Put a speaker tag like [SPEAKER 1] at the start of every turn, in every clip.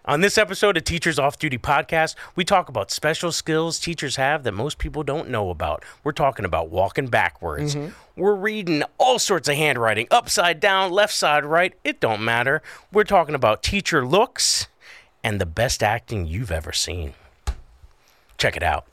[SPEAKER 1] On this episode of Teachers Off Duty Podcast, we talk about special skills teachers have that most people don't know about. We're talking about walking backwards. We're reading all sorts of handwriting, upside down, left side, right. It don't matter. We're talking about teacher looks and the best acting you've ever seen. Check it out.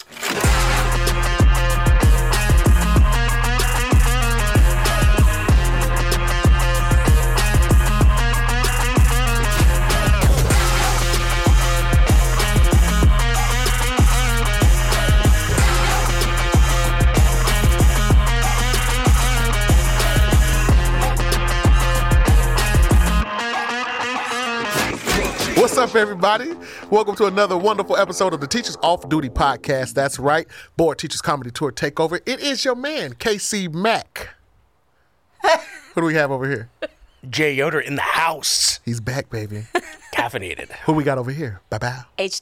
[SPEAKER 2] What's up, everybody? Welcome to another wonderful episode of the Teachers Off Duty Podcast. That's right, Board Teachers Comedy Tour Takeover. It is your man, KC Mack. Who do we have over here?
[SPEAKER 1] Jay Yoder in the house.
[SPEAKER 2] He's back, baby.
[SPEAKER 1] Caffeinated.
[SPEAKER 2] Who we got over here? Bye-bye.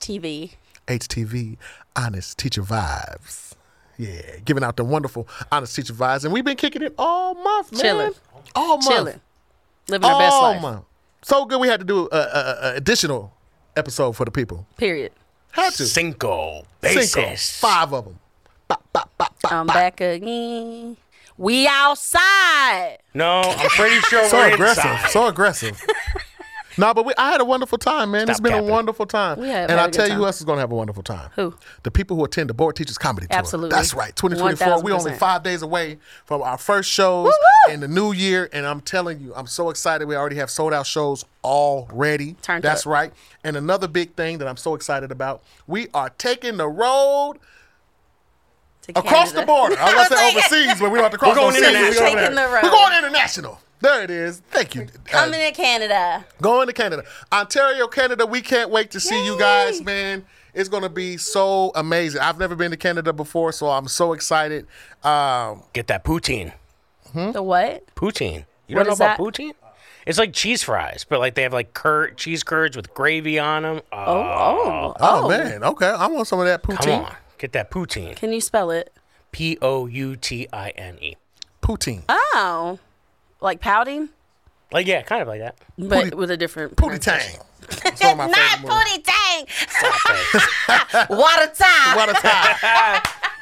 [SPEAKER 3] HTV,
[SPEAKER 2] Honest Teacher Vibes. Yeah, giving out the wonderful Honest Teacher Vibes. And we've been kicking it all month, man.
[SPEAKER 3] Chilling.
[SPEAKER 2] All month.
[SPEAKER 3] Living our best
[SPEAKER 2] All
[SPEAKER 3] life.
[SPEAKER 2] month. So good we had to do an additional episode for the people.
[SPEAKER 3] Period.
[SPEAKER 2] Had to.
[SPEAKER 1] Cinco basis.
[SPEAKER 2] 5 of them.
[SPEAKER 3] I'm back again. We outside.
[SPEAKER 1] No, I'm pretty sure
[SPEAKER 2] So
[SPEAKER 1] we're
[SPEAKER 2] aggressive.
[SPEAKER 1] inside.
[SPEAKER 2] So aggressive. No, but I had a wonderful time, man. It's
[SPEAKER 1] Stop
[SPEAKER 2] been
[SPEAKER 1] capping.
[SPEAKER 2] a wonderful time.
[SPEAKER 3] We have
[SPEAKER 2] and
[SPEAKER 3] had
[SPEAKER 2] I'll
[SPEAKER 3] a good
[SPEAKER 2] tell you
[SPEAKER 3] time.
[SPEAKER 2] who else is going to have a wonderful time.
[SPEAKER 3] Who?
[SPEAKER 2] The people who attend the Board Teachers Comedy Tour.
[SPEAKER 3] Absolutely.
[SPEAKER 2] That's right. 2024. We only
[SPEAKER 3] 1000%.
[SPEAKER 2] 5 days away from our first shows in the new year. And I'm telling you, I'm so excited. We already have sold out shows already.
[SPEAKER 3] Turned
[SPEAKER 2] That's
[SPEAKER 3] up.
[SPEAKER 2] right. And another big thing that I'm so excited about, we are taking the road
[SPEAKER 3] To
[SPEAKER 2] across the
[SPEAKER 3] Canada.
[SPEAKER 2] border. I was going to say overseas, but we don't have to cross
[SPEAKER 1] We're going
[SPEAKER 2] those seas.
[SPEAKER 1] international.
[SPEAKER 2] We're going
[SPEAKER 3] Taking the road.
[SPEAKER 2] We're going international. There it is. Thank you.
[SPEAKER 3] Coming to Canada.
[SPEAKER 2] Going to Canada. Ontario, Canada, we can't wait to see you guys, man. It's going to be so amazing. I've never been to Canada before, so I'm so excited.
[SPEAKER 1] Get that poutine.
[SPEAKER 3] The what?
[SPEAKER 1] Poutine. You
[SPEAKER 3] What
[SPEAKER 1] don't know
[SPEAKER 3] is
[SPEAKER 1] about
[SPEAKER 3] that?
[SPEAKER 1] poutine? It's like cheese fries, but like they have like cheese curds with gravy on them.
[SPEAKER 2] Oh, man. Okay. I want some of that poutine.
[SPEAKER 1] Come on. Get that poutine.
[SPEAKER 3] Can you spell it?
[SPEAKER 1] Poutine.
[SPEAKER 2] Poutine.
[SPEAKER 3] Oh. Like pouting?
[SPEAKER 1] Like, yeah, kind of like that.
[SPEAKER 3] But
[SPEAKER 2] Pootie-
[SPEAKER 3] with a different
[SPEAKER 2] Pootie Tang. It's one of my favorite movies.
[SPEAKER 3] Tang.
[SPEAKER 1] Saute.
[SPEAKER 3] Water time.
[SPEAKER 2] What a time.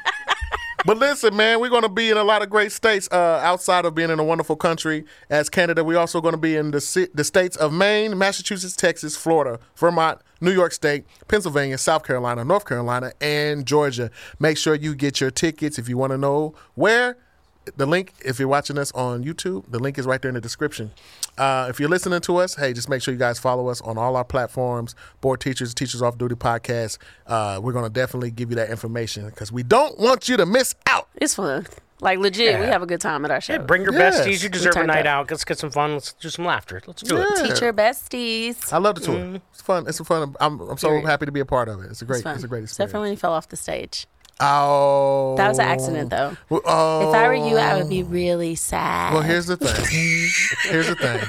[SPEAKER 2] But listen, man, we're going to be in a lot of great states outside of being in a wonderful country as Canada. We're also going to be in the states of Maine, Massachusetts, Texas, Florida, Vermont, New York State, Pennsylvania, South Carolina, North Carolina, and Georgia. Make sure you get your tickets if you want to know where. The link, if you're watching us on YouTube, the link is right there in the description. If you're listening to us, hey, just make sure you guys follow us on all our platforms, Board Teachers, Teachers Off Duty Podcast. We're going to definitely give you that information because we don't want you to miss out.
[SPEAKER 3] It's fun. Like legit, we
[SPEAKER 1] Yeah.
[SPEAKER 3] have a good time at our show.
[SPEAKER 1] Yeah, bring your
[SPEAKER 2] Yes.
[SPEAKER 1] besties. You deserve a
[SPEAKER 3] turned
[SPEAKER 1] night
[SPEAKER 3] up.
[SPEAKER 1] out. Let's get some fun. Let's do some laughter. Let's do it.
[SPEAKER 2] Yeah.
[SPEAKER 3] Teacher besties.
[SPEAKER 2] I love the tour. It's fun. It's a fun. I'm so
[SPEAKER 3] Period.
[SPEAKER 2] happy to be a part of it. It's a great.
[SPEAKER 3] Fun.
[SPEAKER 2] It's a great
[SPEAKER 3] Except for
[SPEAKER 2] experience.
[SPEAKER 3] when you fell off the stage.
[SPEAKER 2] Oh,
[SPEAKER 3] That was an accident, though.
[SPEAKER 2] Oh,
[SPEAKER 3] If I were you, I would be really sad.
[SPEAKER 2] Well, here's the thing. Here's the thing.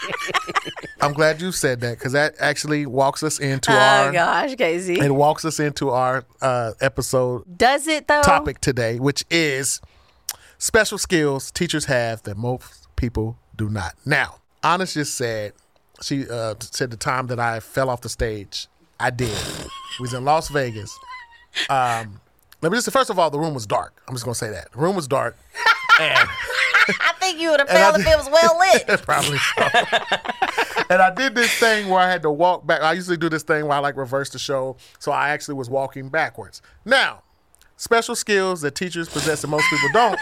[SPEAKER 2] I'm glad you said that because that actually walks us into
[SPEAKER 3] Oh
[SPEAKER 2] our.
[SPEAKER 3] gosh, Casey.
[SPEAKER 2] It walks us into our episode
[SPEAKER 3] Does it though?
[SPEAKER 2] topic today, which is special skills teachers have that most people do not. Now, Honest just said, she said the time that I fell off the stage, I did. We was in Las Vegas. Let me just say, first of all, the room was dark. I'm just going to say that. The room was dark. And
[SPEAKER 3] I think you would have fell if it was well lit.
[SPEAKER 2] probably so. And I did this thing where I had to walk back. I usually do this thing where I like reverse the show. So I actually was walking backwards. Now, special skills that teachers possess and most people don't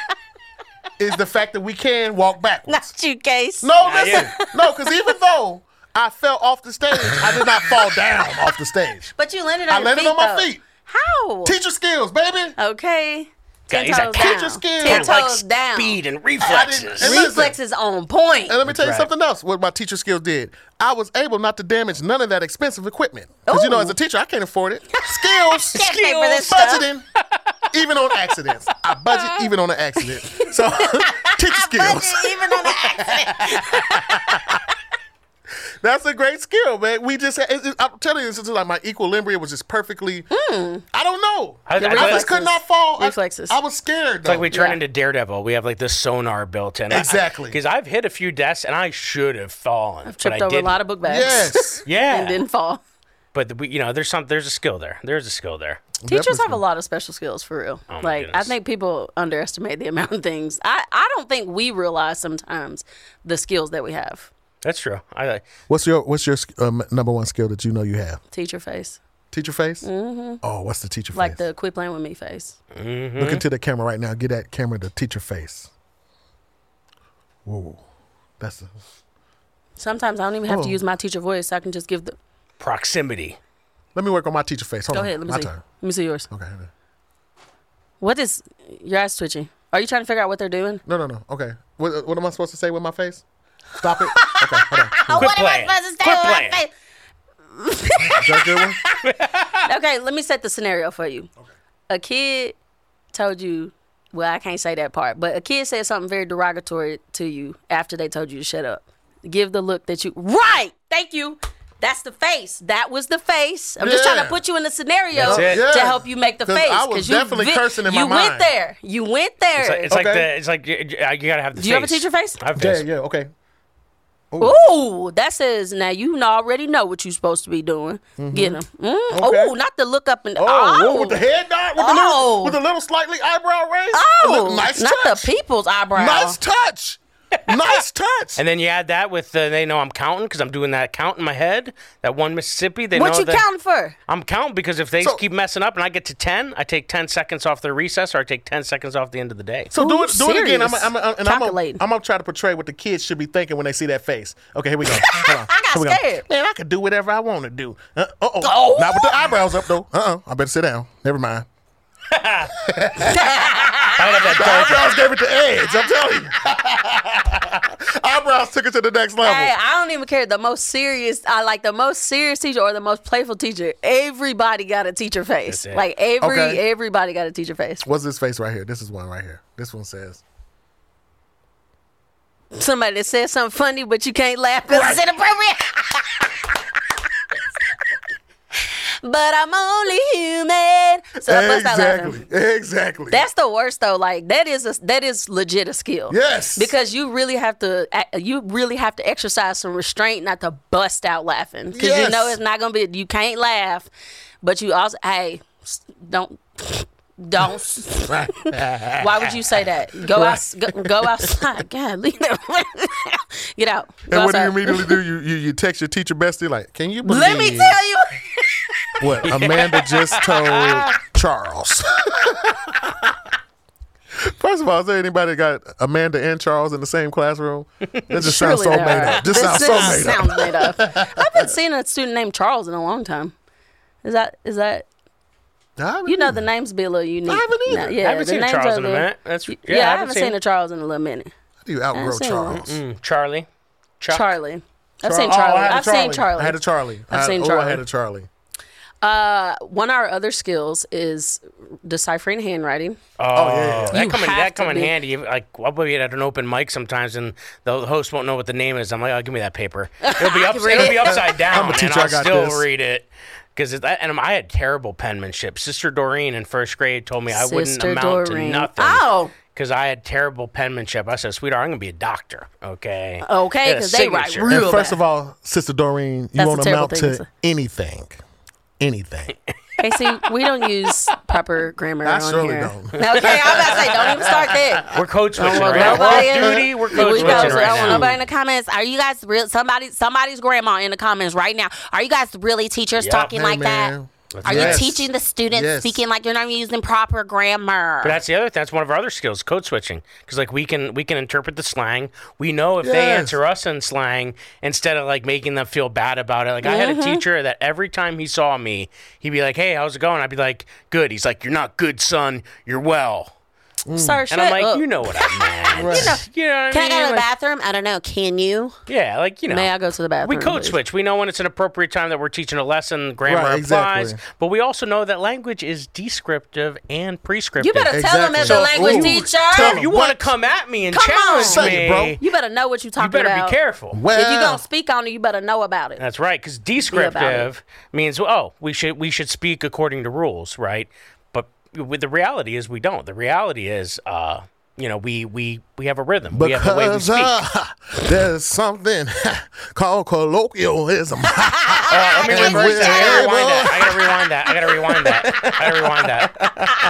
[SPEAKER 2] is the fact that we can walk backwards.
[SPEAKER 3] Not you, Case.
[SPEAKER 2] No, listen. No, because even though I fell off the stage, I did not fall down off the stage.
[SPEAKER 3] But you landed on
[SPEAKER 2] I
[SPEAKER 3] your
[SPEAKER 2] landed
[SPEAKER 3] feet,
[SPEAKER 2] on my
[SPEAKER 3] though.
[SPEAKER 2] feet.
[SPEAKER 3] How?
[SPEAKER 2] Teacher skills, baby.
[SPEAKER 3] Okay.
[SPEAKER 1] Got-
[SPEAKER 3] 10
[SPEAKER 1] he's a
[SPEAKER 3] toes
[SPEAKER 1] cat.
[SPEAKER 3] down.
[SPEAKER 2] Teacher skills.
[SPEAKER 3] 10
[SPEAKER 1] Like
[SPEAKER 3] toes down.
[SPEAKER 1] speed and
[SPEAKER 2] And
[SPEAKER 1] reflexes.
[SPEAKER 2] listen.
[SPEAKER 3] Reflexes on point.
[SPEAKER 2] And let me tell you
[SPEAKER 1] right.
[SPEAKER 2] something else. What my teacher skills did, I was able not to damage none of that expensive equipment. Because you know,
[SPEAKER 3] Ooh.
[SPEAKER 2] as a teacher, I can't afford it. Skills,
[SPEAKER 3] Can't pay for this stuff.
[SPEAKER 2] budgeting, even on accidents. I budget even on an accident. So teacher skills.
[SPEAKER 3] Even on the accident.
[SPEAKER 2] That's a great skill, man. We just, I'm telling you, this is like my equilibrium was just perfectly. I don't know.
[SPEAKER 1] I-
[SPEAKER 3] The
[SPEAKER 1] I-
[SPEAKER 2] I
[SPEAKER 3] reflexes.
[SPEAKER 2] just could not fall.
[SPEAKER 3] Reflexes.
[SPEAKER 2] I was scared.
[SPEAKER 1] It's like we turn
[SPEAKER 3] Yeah.
[SPEAKER 1] into Daredevil. We have like the sonar built in.
[SPEAKER 2] Exactly.
[SPEAKER 1] Because I've hit a few desks and I should have fallen.
[SPEAKER 3] I've tripped
[SPEAKER 1] but I
[SPEAKER 3] over a
[SPEAKER 1] didn't.
[SPEAKER 3] lot of book bags.
[SPEAKER 2] Yes.
[SPEAKER 1] Yeah.
[SPEAKER 3] And didn't fall.
[SPEAKER 1] But there's a skill there. There's a skill there.
[SPEAKER 3] Teachers have a lot of special skills for real.
[SPEAKER 1] Oh, my
[SPEAKER 3] Like I
[SPEAKER 1] goodness.
[SPEAKER 3] think people underestimate the amount of things. I don't think we realize sometimes the skills that we have.
[SPEAKER 1] That's true.
[SPEAKER 2] What's your number one skill that you know you have?
[SPEAKER 3] Teacher face.
[SPEAKER 2] Teacher face? Mm-hmm. Oh, what's the teacher
[SPEAKER 3] Like
[SPEAKER 2] face?
[SPEAKER 3] the quit playing with me face.
[SPEAKER 2] Look into the camera right now. Get that camera the teacher face. Whoa. That's
[SPEAKER 3] Sometimes I don't even have to use my teacher voice. I can just give the.
[SPEAKER 1] proximity.
[SPEAKER 2] Let me work on my teacher face. Hold
[SPEAKER 3] Go
[SPEAKER 2] on.
[SPEAKER 3] ahead. Let me
[SPEAKER 2] My
[SPEAKER 3] see.
[SPEAKER 2] turn.
[SPEAKER 3] Let me see yours.
[SPEAKER 2] Okay.
[SPEAKER 3] What is your eyes twitching? Are you trying to figure out what they're doing?
[SPEAKER 2] No. Okay. What am I supposed to say with my face? Stop it. Okay, hold on.
[SPEAKER 1] Quit
[SPEAKER 3] what
[SPEAKER 1] playing.
[SPEAKER 3] am I supposed to
[SPEAKER 1] Quit
[SPEAKER 3] say with my
[SPEAKER 1] playing.
[SPEAKER 3] face?
[SPEAKER 2] Is that a good one?
[SPEAKER 3] Okay, let me set the scenario for you. Okay. A kid told you, well, I can't say that part, but a kid said something very derogatory to you after they told you to shut up. Give the look that you. Right! Thank you. That's the face. That was the face. I'm just trying to
[SPEAKER 2] Yeah.
[SPEAKER 3] put you in the scenario
[SPEAKER 1] That's it.
[SPEAKER 3] to
[SPEAKER 2] Yeah.
[SPEAKER 3] help you make the
[SPEAKER 2] 'Cause
[SPEAKER 3] face.
[SPEAKER 2] I was
[SPEAKER 3] you
[SPEAKER 2] definitely cursing in my
[SPEAKER 3] You went
[SPEAKER 2] mind.
[SPEAKER 3] there. You went there.
[SPEAKER 1] It's like you gotta have the face.
[SPEAKER 3] Do you have a teacher face?
[SPEAKER 1] I have
[SPEAKER 2] Yeah,
[SPEAKER 1] face.
[SPEAKER 2] yeah, okay.
[SPEAKER 3] Ooh, that says now you already know what you're supposed to be doing. Get him.
[SPEAKER 2] Okay.
[SPEAKER 3] Oh, not to look up and
[SPEAKER 2] Oh, with the head nod, with the little slightly eyebrow raise.
[SPEAKER 3] Oh,
[SPEAKER 2] Nice
[SPEAKER 3] not
[SPEAKER 2] touch.
[SPEAKER 3] the people's eyebrow.
[SPEAKER 2] Nice touch. Nice touch.
[SPEAKER 1] And then you add that with they know I'm counting because I'm doing that count in my head. That one Mississippi. They
[SPEAKER 3] What
[SPEAKER 1] know
[SPEAKER 3] you
[SPEAKER 1] that
[SPEAKER 3] counting for?
[SPEAKER 1] I'm counting because if they
[SPEAKER 2] So-
[SPEAKER 1] keep messing up and I get to 10, I take 10 seconds off their recess or I take 10 seconds off the end of the day.
[SPEAKER 2] So
[SPEAKER 3] Ooh,
[SPEAKER 2] do
[SPEAKER 3] you
[SPEAKER 2] it again.
[SPEAKER 3] serious. Calculating.
[SPEAKER 2] I'm gonna try to portray what the kids should be thinking when they see that face. Okay, here we go. Hold on.
[SPEAKER 3] I got
[SPEAKER 2] Here we go.
[SPEAKER 3] scared.
[SPEAKER 2] Man, I could do whatever I want to do.
[SPEAKER 3] Oh.
[SPEAKER 2] Not with the eyebrows up though. I better sit down. Never mind. The eyebrows gave it the edge. I'm telling you. Eyebrows took it to the next level.
[SPEAKER 3] Hey, I don't even care. The most serious teacher or the most playful teacher. Everybody got a teacher face.
[SPEAKER 1] That's it.
[SPEAKER 3] Like
[SPEAKER 2] Okay.
[SPEAKER 3] everybody got a teacher face.
[SPEAKER 2] What's this face right here? This is one right here. This one says.
[SPEAKER 3] Somebody that said something funny, but you can't laugh because it's inappropriate. But I'm only human. So I bust out laughing.
[SPEAKER 2] Exactly.
[SPEAKER 3] That's the worst though. Like that is legit a skill.
[SPEAKER 2] Yes.
[SPEAKER 3] Because you really have to exercise some restraint not to bust out laughing. Because you
[SPEAKER 2] Yes.
[SPEAKER 3] know it's not gonna be. You can't laugh, but you also don't. Why would you say that? Go outside. God, leave that. Get out. Go
[SPEAKER 2] And what do you
[SPEAKER 3] outside.
[SPEAKER 2] immediately do? You text your teacher bestie like, can you believe
[SPEAKER 3] Let me tell you.
[SPEAKER 2] what Amanda just told Charles? First of all, is there anybody got Amanda and Charles in the same classroom? That just sounds so
[SPEAKER 3] Surely
[SPEAKER 2] made
[SPEAKER 3] there are.
[SPEAKER 2] up. Just sounds so made up.
[SPEAKER 3] Sounds made up. I haven't seen a student named Charles in a long time. Is that you know the names be a little unique.
[SPEAKER 2] I haven't either.
[SPEAKER 3] Yeah,
[SPEAKER 1] I haven't
[SPEAKER 3] the
[SPEAKER 1] seen a
[SPEAKER 3] names
[SPEAKER 1] Charles
[SPEAKER 3] are
[SPEAKER 1] in a
[SPEAKER 3] little-
[SPEAKER 1] minute. That's
[SPEAKER 3] I
[SPEAKER 1] I
[SPEAKER 3] haven't seen a Charles in a little minute.
[SPEAKER 2] How do you outgrow
[SPEAKER 3] seen one.
[SPEAKER 2] Charles?
[SPEAKER 1] Charlie. Chuck.
[SPEAKER 3] Charlie. I've seen
[SPEAKER 2] Oh,
[SPEAKER 3] Charlie.
[SPEAKER 2] I had a
[SPEAKER 3] I've seen Charlie.
[SPEAKER 2] I had a Charlie.
[SPEAKER 3] I've seen
[SPEAKER 2] I
[SPEAKER 3] Charlie.
[SPEAKER 2] had a Charlie.
[SPEAKER 3] One of our other skills is deciphering handwriting.
[SPEAKER 2] yeah.
[SPEAKER 1] That
[SPEAKER 3] You
[SPEAKER 1] come in,
[SPEAKER 3] have
[SPEAKER 1] that
[SPEAKER 3] to
[SPEAKER 1] come in
[SPEAKER 3] be-
[SPEAKER 1] handy. Like I'll be at an open mic sometimes, and the host won't know what the name is. I'm like, oh, give me that paper. It'll be upside down,
[SPEAKER 2] I'm a teacher,
[SPEAKER 1] and I'll
[SPEAKER 2] I got
[SPEAKER 1] still
[SPEAKER 2] this.
[SPEAKER 1] read it. Because I had terrible penmanship. Sister Doreen in first grade told me I wouldn't
[SPEAKER 3] Sister
[SPEAKER 1] amount
[SPEAKER 3] Doreen.
[SPEAKER 1] to nothing.
[SPEAKER 3] Oh.
[SPEAKER 1] Because I had terrible penmanship. I said, sweetheart, I'm going to be a doctor, okay?
[SPEAKER 3] Okay,
[SPEAKER 1] Get a
[SPEAKER 3] 'cause they write
[SPEAKER 1] signature.
[SPEAKER 3] real
[SPEAKER 2] And first
[SPEAKER 3] bad.
[SPEAKER 2] of all, Sister Doreen, you
[SPEAKER 3] That's a
[SPEAKER 2] won't
[SPEAKER 3] terrible
[SPEAKER 2] amount
[SPEAKER 3] thing to
[SPEAKER 2] to
[SPEAKER 3] say.
[SPEAKER 2] anything. Anything.
[SPEAKER 3] Casey, we don't use proper grammar
[SPEAKER 2] I
[SPEAKER 3] on
[SPEAKER 2] surely
[SPEAKER 3] here.
[SPEAKER 2] don't.
[SPEAKER 3] Okay, I'm about to say, don't even start there.
[SPEAKER 1] We're code switching,
[SPEAKER 3] want
[SPEAKER 1] right? We're
[SPEAKER 3] nobody-
[SPEAKER 1] off duty. We're
[SPEAKER 3] Here
[SPEAKER 1] code
[SPEAKER 3] we
[SPEAKER 1] switching
[SPEAKER 3] go.
[SPEAKER 1] right
[SPEAKER 3] So I don't want
[SPEAKER 1] now.
[SPEAKER 3] nobody in the comments. Are you guys real? Somebody's grandma in the comments right now. Are you guys really teachers
[SPEAKER 1] Yup.
[SPEAKER 3] talking
[SPEAKER 2] Hey,
[SPEAKER 3] like
[SPEAKER 2] man.
[SPEAKER 3] that? Are
[SPEAKER 2] Yes.
[SPEAKER 3] you teaching the students
[SPEAKER 2] Yes.
[SPEAKER 3] speaking like you're not using proper grammar?
[SPEAKER 1] But that's the other. That's one of our other skills, code switching. Because like we can interpret the slang. We know if they
[SPEAKER 2] Yes.
[SPEAKER 1] answer us in slang instead of like making them feel bad about it. Like I had a teacher that every time he saw me, he'd be like, "Hey, how's it going?" I'd be like, "Good." He's like, "You're not good, son. You're well."
[SPEAKER 3] Sir, shut
[SPEAKER 1] And I'm like,
[SPEAKER 3] up.
[SPEAKER 1] you know what I meant.
[SPEAKER 2] Right.
[SPEAKER 1] You know what I
[SPEAKER 3] Can I
[SPEAKER 1] mean?
[SPEAKER 3] go to the
[SPEAKER 1] Like,
[SPEAKER 3] bathroom? I don't know. Can you?
[SPEAKER 1] yeah, like
[SPEAKER 3] May I go to the bathroom?
[SPEAKER 1] We code
[SPEAKER 3] please?
[SPEAKER 1] switch. We know when it's an appropriate time that we're teaching a lesson, grammar
[SPEAKER 2] Right,
[SPEAKER 1] applies.
[SPEAKER 2] exactly.
[SPEAKER 1] But we also know that language is descriptive and prescriptive.
[SPEAKER 3] You better tell them as a
[SPEAKER 2] Exactly.
[SPEAKER 3] language
[SPEAKER 2] Ooh,
[SPEAKER 3] teacher.
[SPEAKER 2] tell
[SPEAKER 1] if you
[SPEAKER 2] What?
[SPEAKER 1] want to come at me and
[SPEAKER 3] Come on.
[SPEAKER 1] challenge
[SPEAKER 2] Say
[SPEAKER 1] me,
[SPEAKER 2] it, bro.
[SPEAKER 3] You better know what you're
[SPEAKER 1] you
[SPEAKER 3] talking
[SPEAKER 1] better
[SPEAKER 3] about.
[SPEAKER 1] be careful.
[SPEAKER 2] Well,
[SPEAKER 3] If you're gonna speak on it, you better know about it.
[SPEAKER 1] That's right, because
[SPEAKER 3] about
[SPEAKER 1] descriptive means we should speak according to rules, right? But with the reality is we don't. The reality is we have a rhythm. We have a way we
[SPEAKER 2] Because
[SPEAKER 1] speak.
[SPEAKER 2] there's something called colloquialism.
[SPEAKER 1] Let me
[SPEAKER 2] And
[SPEAKER 1] reverse
[SPEAKER 2] we're
[SPEAKER 1] that.
[SPEAKER 2] able-
[SPEAKER 1] I gotta rewind that.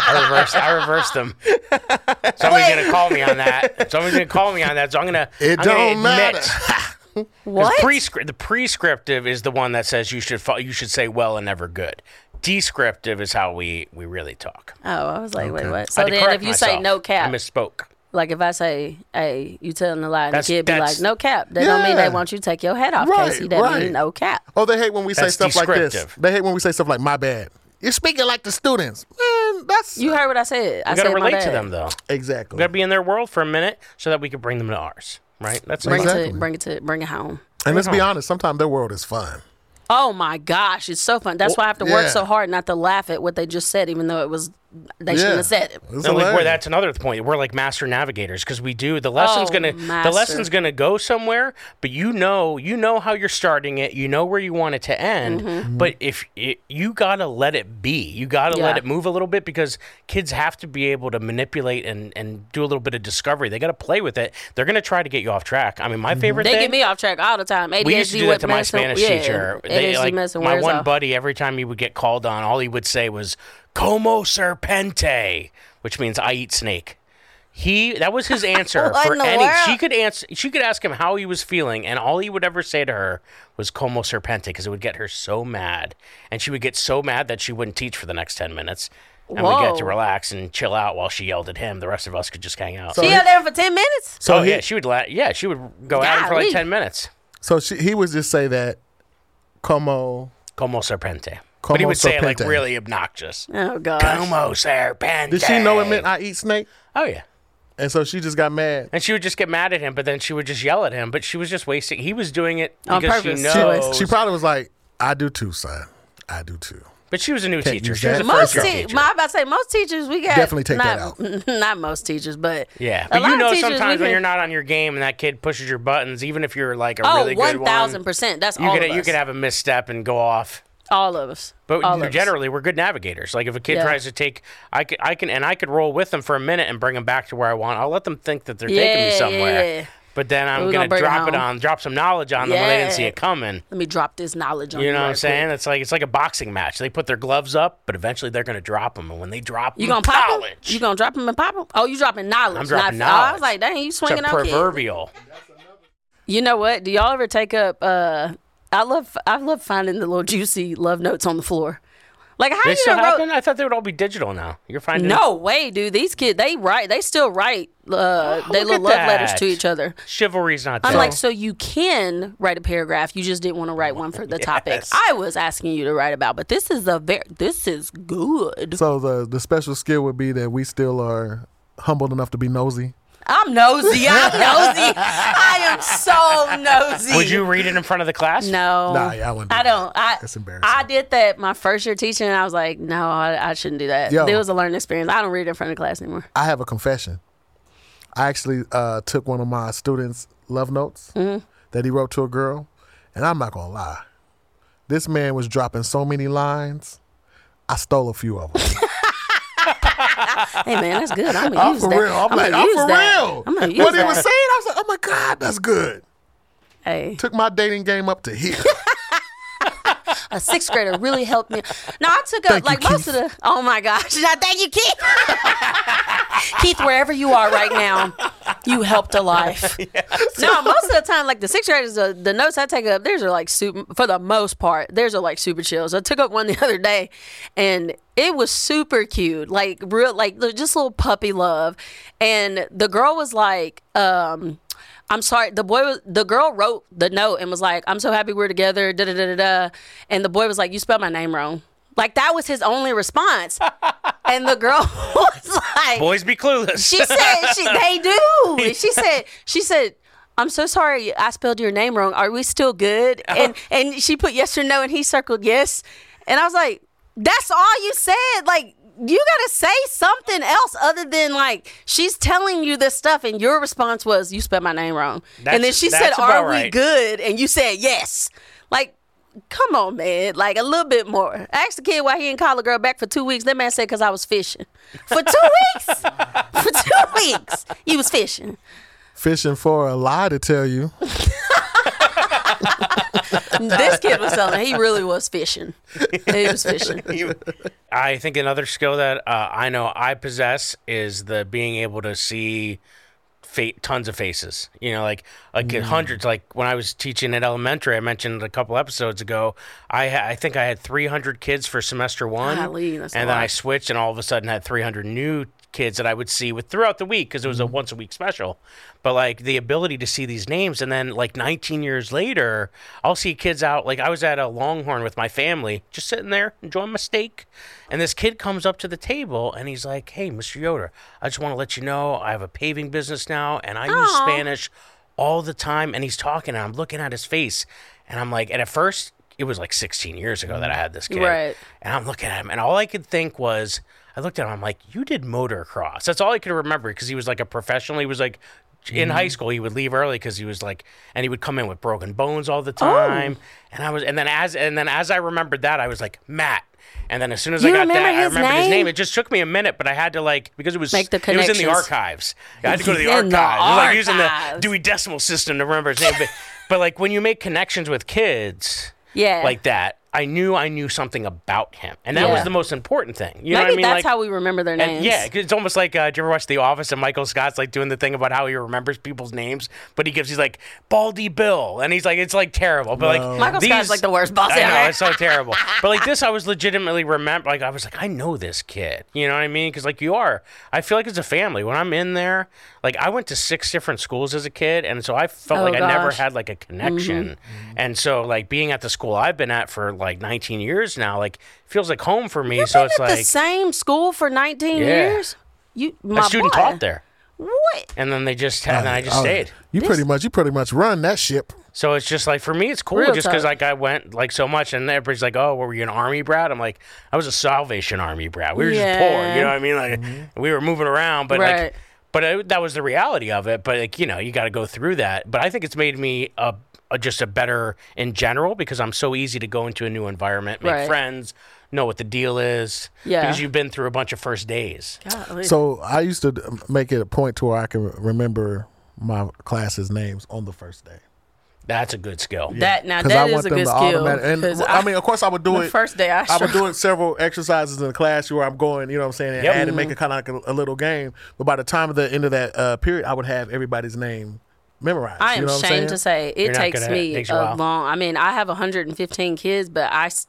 [SPEAKER 1] I reversed them. Somebody's gonna call me on that. So I'm gonna
[SPEAKER 2] It
[SPEAKER 1] I'm
[SPEAKER 2] don't
[SPEAKER 1] gonna admit,
[SPEAKER 2] matter.
[SPEAKER 3] What?
[SPEAKER 1] The prescriptive is the one that says you should say well and never good. Descriptive is how we really talk.
[SPEAKER 3] Oh, I was like, wait, what?
[SPEAKER 1] I
[SPEAKER 3] So
[SPEAKER 1] had to
[SPEAKER 3] then,
[SPEAKER 1] correct
[SPEAKER 3] if you say
[SPEAKER 1] myself.
[SPEAKER 3] no
[SPEAKER 1] I
[SPEAKER 3] cap,
[SPEAKER 1] misspoke.
[SPEAKER 3] like if I say, "Hey, you telling a lie," and the
[SPEAKER 1] That's-
[SPEAKER 3] kid be
[SPEAKER 1] that's-
[SPEAKER 3] like, "No cap," that don't mean
[SPEAKER 2] Yeah.
[SPEAKER 3] they want you to take your head off,
[SPEAKER 2] Right,
[SPEAKER 3] Casey. That
[SPEAKER 2] right.
[SPEAKER 3] mean no cap.
[SPEAKER 2] Oh, they hate when we say
[SPEAKER 1] That's
[SPEAKER 2] stuff like this.
[SPEAKER 1] descriptive.
[SPEAKER 2] They hate when we say stuff like "my bad." You're speaking like the students. Man, that's
[SPEAKER 3] You heard what I said. I
[SPEAKER 1] We
[SPEAKER 3] said
[SPEAKER 1] gotta
[SPEAKER 3] my
[SPEAKER 1] relate to
[SPEAKER 3] bad.
[SPEAKER 1] them though.
[SPEAKER 2] exactly.
[SPEAKER 1] We gotta be in their world for a minute so that we can bring them to ours. Right? That's
[SPEAKER 3] Bring
[SPEAKER 2] Exactly.
[SPEAKER 3] bring it home.
[SPEAKER 2] And let's be honest, sometimes their world is fun.
[SPEAKER 3] Oh my gosh, it's so fun. That's why I have to work
[SPEAKER 2] Yeah.
[SPEAKER 3] so hard not to laugh at what they just said, even though they shouldn't have said it.
[SPEAKER 2] It's
[SPEAKER 1] And like, where
[SPEAKER 2] hilarious.
[SPEAKER 1] that's another point. We're like master navigators because we do the lesson's
[SPEAKER 3] Oh,
[SPEAKER 1] the
[SPEAKER 3] master.
[SPEAKER 1] lesson's gonna go somewhere, but you know how you're starting it, you know where you want it to end.
[SPEAKER 3] Mm-hmm.
[SPEAKER 1] But you gotta let it be, you gotta let
[SPEAKER 3] Yeah.
[SPEAKER 1] it move a little bit because kids have to be able to manipulate and do a little bit of discovery. They gotta play with it. They're gonna try to get you off track. I mean, my favorite
[SPEAKER 3] They
[SPEAKER 1] thing.
[SPEAKER 3] get me off track all the time. ADHD
[SPEAKER 1] We used to do that to my
[SPEAKER 3] messing-
[SPEAKER 1] Spanish
[SPEAKER 3] yeah,
[SPEAKER 1] teacher. They,
[SPEAKER 3] ADHD
[SPEAKER 1] like,
[SPEAKER 3] messing
[SPEAKER 1] my
[SPEAKER 3] wears
[SPEAKER 1] one
[SPEAKER 3] off.
[SPEAKER 1] buddy, every time he would get called on, all he would say was "Como serpente," which means "I eat snake." That was his answer
[SPEAKER 3] What
[SPEAKER 1] for
[SPEAKER 3] in the
[SPEAKER 1] any.
[SPEAKER 3] world?
[SPEAKER 1] She could ask him how he was feeling, and all he would ever say to her was "Como serpente" because it would get her so mad, and she would get so mad that she wouldn't teach for the next 10 minutes. And we get to
[SPEAKER 3] Whoa.
[SPEAKER 1] relax and chill out while she yelled at him. The rest of us could just hang out.
[SPEAKER 3] She held there for 10 minutes?
[SPEAKER 2] So he,
[SPEAKER 1] yeah, she would she would go at him for like
[SPEAKER 3] Golly.
[SPEAKER 1] 10 minutes.
[SPEAKER 2] so he would just say that, como
[SPEAKER 1] Como serpente.
[SPEAKER 2] Como
[SPEAKER 1] But he would say it like
[SPEAKER 2] serpente.
[SPEAKER 1] really obnoxious.
[SPEAKER 3] Oh, gosh.
[SPEAKER 1] Como serpente.
[SPEAKER 2] Did she know it meant I eat snake?
[SPEAKER 1] Oh, yeah.
[SPEAKER 2] And so she just got mad.
[SPEAKER 1] And she would just get mad at him, but then she would just yell at him. But she was just wasting. He was doing it
[SPEAKER 3] On
[SPEAKER 1] because
[SPEAKER 3] purpose.
[SPEAKER 1] she
[SPEAKER 3] She
[SPEAKER 1] knows.
[SPEAKER 2] She probably was like, I do too, son. I do too.
[SPEAKER 1] But she was a new
[SPEAKER 2] Can't
[SPEAKER 1] teacher.
[SPEAKER 2] use
[SPEAKER 1] She was a
[SPEAKER 2] that.
[SPEAKER 3] Most
[SPEAKER 1] first year
[SPEAKER 3] teachers,
[SPEAKER 1] teacher.
[SPEAKER 3] I'm about to say, most teachers, we got.
[SPEAKER 2] Definitely take
[SPEAKER 3] not,
[SPEAKER 2] that
[SPEAKER 3] Not most teachers, but.
[SPEAKER 1] Yeah,
[SPEAKER 3] a
[SPEAKER 1] but
[SPEAKER 3] lot
[SPEAKER 1] you
[SPEAKER 3] of
[SPEAKER 1] know
[SPEAKER 3] teachers,
[SPEAKER 1] sometimes
[SPEAKER 3] we
[SPEAKER 1] when
[SPEAKER 3] can-
[SPEAKER 1] you're not on your game and that kid pushes your buttons, even if you're like a
[SPEAKER 3] Oh,
[SPEAKER 1] really good one,
[SPEAKER 3] 1,000%. That's
[SPEAKER 1] you
[SPEAKER 3] all
[SPEAKER 1] could
[SPEAKER 3] of us.
[SPEAKER 1] you could have a misstep and go off.
[SPEAKER 3] All of us.
[SPEAKER 1] But
[SPEAKER 3] All of us.
[SPEAKER 1] generally, we're good navigators. Like if a kid
[SPEAKER 3] Yeah.
[SPEAKER 1] tries to take, I could roll with them for a minute and bring them back to where I want. I'll let them think that they're taking me
[SPEAKER 3] Yeah,
[SPEAKER 1] somewhere.
[SPEAKER 3] yeah.
[SPEAKER 1] But then I'm
[SPEAKER 3] We're
[SPEAKER 1] gonna
[SPEAKER 3] gonna bring it home.
[SPEAKER 1] drop some knowledge on them when they didn't see
[SPEAKER 3] Yeah.
[SPEAKER 1] it coming.
[SPEAKER 3] Let me drop this knowledge on you.
[SPEAKER 1] You know what I'm
[SPEAKER 3] right
[SPEAKER 1] saying?
[SPEAKER 3] quick.
[SPEAKER 1] It's like a boxing match. They put their gloves up, but eventually they're gonna drop them. And when they drop them,
[SPEAKER 3] You gonna pop 'em?
[SPEAKER 1] college.
[SPEAKER 3] You gonna drop them and pop them? Oh, you dropping knowledge.
[SPEAKER 1] I'm dropping
[SPEAKER 3] not, Oh, I
[SPEAKER 1] knowledge.
[SPEAKER 3] was like, dang, you
[SPEAKER 1] It's
[SPEAKER 3] swinging
[SPEAKER 1] a
[SPEAKER 3] on kids.
[SPEAKER 1] proverbial.
[SPEAKER 3] You know what? Do y'all ever take up? I love finding the little juicy love notes on the floor. Like how
[SPEAKER 1] They
[SPEAKER 3] you
[SPEAKER 1] still
[SPEAKER 3] done
[SPEAKER 1] happen?
[SPEAKER 3] wrote?
[SPEAKER 1] I thought they would all be digital now. You're finding
[SPEAKER 3] No way, dude. These kids, they still write. They
[SPEAKER 1] look
[SPEAKER 3] little
[SPEAKER 1] at
[SPEAKER 3] love letters
[SPEAKER 1] that.
[SPEAKER 3] to each other.
[SPEAKER 1] chivalry's not
[SPEAKER 3] I'm
[SPEAKER 1] there.
[SPEAKER 3] like, so you can write a paragraph. You just didn't want to write one for the topic
[SPEAKER 1] Yes.
[SPEAKER 3] I was asking you to write about. But this is this is good.
[SPEAKER 2] So the special skill would be that we still are humbled enough to be nosy.
[SPEAKER 3] I'm nosy. I am so nosy.
[SPEAKER 1] Would you read it in front of the class?
[SPEAKER 3] No.
[SPEAKER 2] Nah, yeah, I wouldn't do
[SPEAKER 3] I
[SPEAKER 2] that.
[SPEAKER 3] don't.
[SPEAKER 2] That's embarrassing.
[SPEAKER 3] I did that my first year teaching, and I was like, no, I shouldn't do that.
[SPEAKER 2] Yo.
[SPEAKER 3] It was a learning experience. I don't read in front of class anymore.
[SPEAKER 2] I have a confession. I actually took one of my students' love notes that he wrote to a girl, and I'm not gonna lie. This man was dropping so many lines. I stole a few of them.
[SPEAKER 3] Hey man, that's good. I'm gonna
[SPEAKER 2] I'm
[SPEAKER 3] use
[SPEAKER 2] for
[SPEAKER 3] that.
[SPEAKER 2] real. I'm like,
[SPEAKER 3] gonna
[SPEAKER 2] I'm
[SPEAKER 3] use
[SPEAKER 2] for
[SPEAKER 3] that.
[SPEAKER 2] real.
[SPEAKER 3] I'm gonna use
[SPEAKER 2] What he
[SPEAKER 3] that.
[SPEAKER 2] was saying, I was like, oh my God, that's good.
[SPEAKER 3] Hey,
[SPEAKER 2] Took my dating game up to here.
[SPEAKER 3] a sixth grader really helped me. No, I took
[SPEAKER 2] Thank
[SPEAKER 3] up
[SPEAKER 2] you,
[SPEAKER 3] like most
[SPEAKER 2] Keith.
[SPEAKER 3] of the. Oh my gosh! Now, thank you, Keith. Keith, wherever you are right now, you helped a life. No, most of the time, like the sixth graders, the notes I take up, theirs are like super. For the most part, theirs are like super chills. I took up one the other day, and it was super cute, like real, like just little puppy love. And the girl was like, I'm sorry. The girl wrote the note and was like, I'm so happy we're together. Da da da da da. And the boy was like, you spelled my name wrong. Like that was his only response. And the girl was like,
[SPEAKER 1] Boys be clueless.
[SPEAKER 3] she said, they do. She said, I'm so sorry I spelled your name wrong. Are we still good? And she put yes or no, and he circled yes. And I was like, that's all you said? Like, you got to say something else other than like, she's telling you this stuff, and your response was, you spelled my name wrong. And then she said,
[SPEAKER 1] That's
[SPEAKER 3] are
[SPEAKER 1] about
[SPEAKER 3] we
[SPEAKER 1] right.
[SPEAKER 3] good? And you said yes. Like, come on, man. Like, a little bit more. Ask the kid why he didn't call a girl back for 2 weeks. That man said, because I was fishing. For 2 weeks? For 2 weeks. You was fishing.
[SPEAKER 2] Fishing for a lie to tell you.
[SPEAKER 3] This kid was telling he really was fishing. He was fishing.
[SPEAKER 1] I think another skill that I know I possess is the being able to see tons of faces. You know, like hundreds. Like when I was teaching at elementary, I mentioned a couple episodes ago, I think I had 300 kids for semester 1.
[SPEAKER 3] Golly, that's a
[SPEAKER 1] and then
[SPEAKER 3] lot.
[SPEAKER 1] I switched and all of a sudden had 300 new kids that I would see throughout the week because it was a once a week special. But like the ability to see these names, and then like 19 years later, I'll see kids out. Like I was at a Longhorn with my family, just sitting there enjoying my steak, and this kid comes up to the table and he's like, "Hey, Mr. Yoder, I just want to let you know I have a paving business now, and I use Spanish all the time." And he's talking, and I'm looking at his face, and I'm like, and at first it was like 16 years ago that I had this kid,
[SPEAKER 3] Right.
[SPEAKER 1] and I'm looking at him, and all I could think was, I looked at him, I'm like, you did motocross. That's all I could remember because he was like a professional. He was like, in high school, he would leave early because he was like, and he would come in with broken bones all the time. And then as I remembered that, I was like, Matt. And then as soon as I
[SPEAKER 3] You
[SPEAKER 1] got
[SPEAKER 3] remember
[SPEAKER 1] that, I
[SPEAKER 3] his
[SPEAKER 1] remembered his
[SPEAKER 3] name?
[SPEAKER 1] name. It just took me a minute, but I had to like, because it was
[SPEAKER 3] Make the
[SPEAKER 1] it was in the
[SPEAKER 3] connections.
[SPEAKER 1] archives. I had to go to the
[SPEAKER 3] In the
[SPEAKER 1] archives. It was like using the
[SPEAKER 3] archives.
[SPEAKER 1] Dewey Decimal System to remember his name. But like when you make connections with kids
[SPEAKER 3] Yeah.
[SPEAKER 1] like that, I knew something about him. And that
[SPEAKER 3] Yeah.
[SPEAKER 1] was the most important thing. You know
[SPEAKER 3] Maybe
[SPEAKER 1] what I mean?
[SPEAKER 3] that's
[SPEAKER 1] Like,
[SPEAKER 3] how we remember their names.
[SPEAKER 1] and yeah, 'cause it's almost like, did you ever watch The Office and Michael Scott's like doing the thing about how he remembers people's names, but he's like, Baldy Bill. And he's like, it's like terrible. But like,
[SPEAKER 3] Michael Scott's like the worst boss
[SPEAKER 1] I know,
[SPEAKER 3] ever.
[SPEAKER 1] it's so terrible. But like this, I was legitimately I was like, I know this kid. You know what I mean? Because like I feel like it's a family. When I'm in there, like I went to 6 different schools as a kid. And so I felt
[SPEAKER 3] Oh,
[SPEAKER 1] like I never
[SPEAKER 3] gosh.
[SPEAKER 1] had like a connection. And so like being at the school I've been at for like 19 years now, like feels like home for me. So it's
[SPEAKER 3] Been at
[SPEAKER 1] like
[SPEAKER 3] the same school for 19
[SPEAKER 1] Yeah.
[SPEAKER 3] years?
[SPEAKER 1] my student
[SPEAKER 3] boy.
[SPEAKER 1] taught there.
[SPEAKER 3] What?
[SPEAKER 1] And then I just stayed.
[SPEAKER 2] You pretty much run that ship.
[SPEAKER 1] So it's just like, for me, it's cool
[SPEAKER 3] Real
[SPEAKER 1] just because
[SPEAKER 3] tough.
[SPEAKER 1] like I went like so much, and everybody's like, "Oh, were you an Army brat?" I'm like, I was a Salvation Army brat. We were just poor, you know what I mean? Like we were moving around, but
[SPEAKER 3] Right.
[SPEAKER 1] like, but that was the reality of it. But like, you know, you got to go through that. But I think it's made me just a better in general because I'm so easy to go into a new environment, make
[SPEAKER 3] Right.
[SPEAKER 1] friends, know what the deal is,
[SPEAKER 3] Yeah.
[SPEAKER 1] because you've been through a bunch of first days.
[SPEAKER 3] Golly.
[SPEAKER 2] So I used to make it a point to where I can remember my class's names on the first day.
[SPEAKER 1] That's a good skill.
[SPEAKER 3] that
[SPEAKER 2] Because
[SPEAKER 3] that
[SPEAKER 2] I
[SPEAKER 3] is
[SPEAKER 2] want
[SPEAKER 3] a
[SPEAKER 2] them
[SPEAKER 3] good
[SPEAKER 2] to
[SPEAKER 3] skill.
[SPEAKER 2] automatic. And
[SPEAKER 3] 'cause
[SPEAKER 2] I mean, of course, I would do
[SPEAKER 3] the
[SPEAKER 2] it.
[SPEAKER 3] first day I
[SPEAKER 2] I would do it several exercises in the class where I'm going, you know what I'm saying, and
[SPEAKER 1] Yep.
[SPEAKER 2] add and make it kind of like a little game. But by the time of the end of that period, I would have everybody's name memorized.
[SPEAKER 3] I
[SPEAKER 2] you
[SPEAKER 3] am
[SPEAKER 2] know what I'm
[SPEAKER 3] ashamed to
[SPEAKER 2] saying?
[SPEAKER 3] say it
[SPEAKER 1] You're not
[SPEAKER 3] takes
[SPEAKER 1] gonna-
[SPEAKER 3] me
[SPEAKER 1] takes
[SPEAKER 3] a
[SPEAKER 1] you a while.
[SPEAKER 3] long. I mean, I have 115 kids, but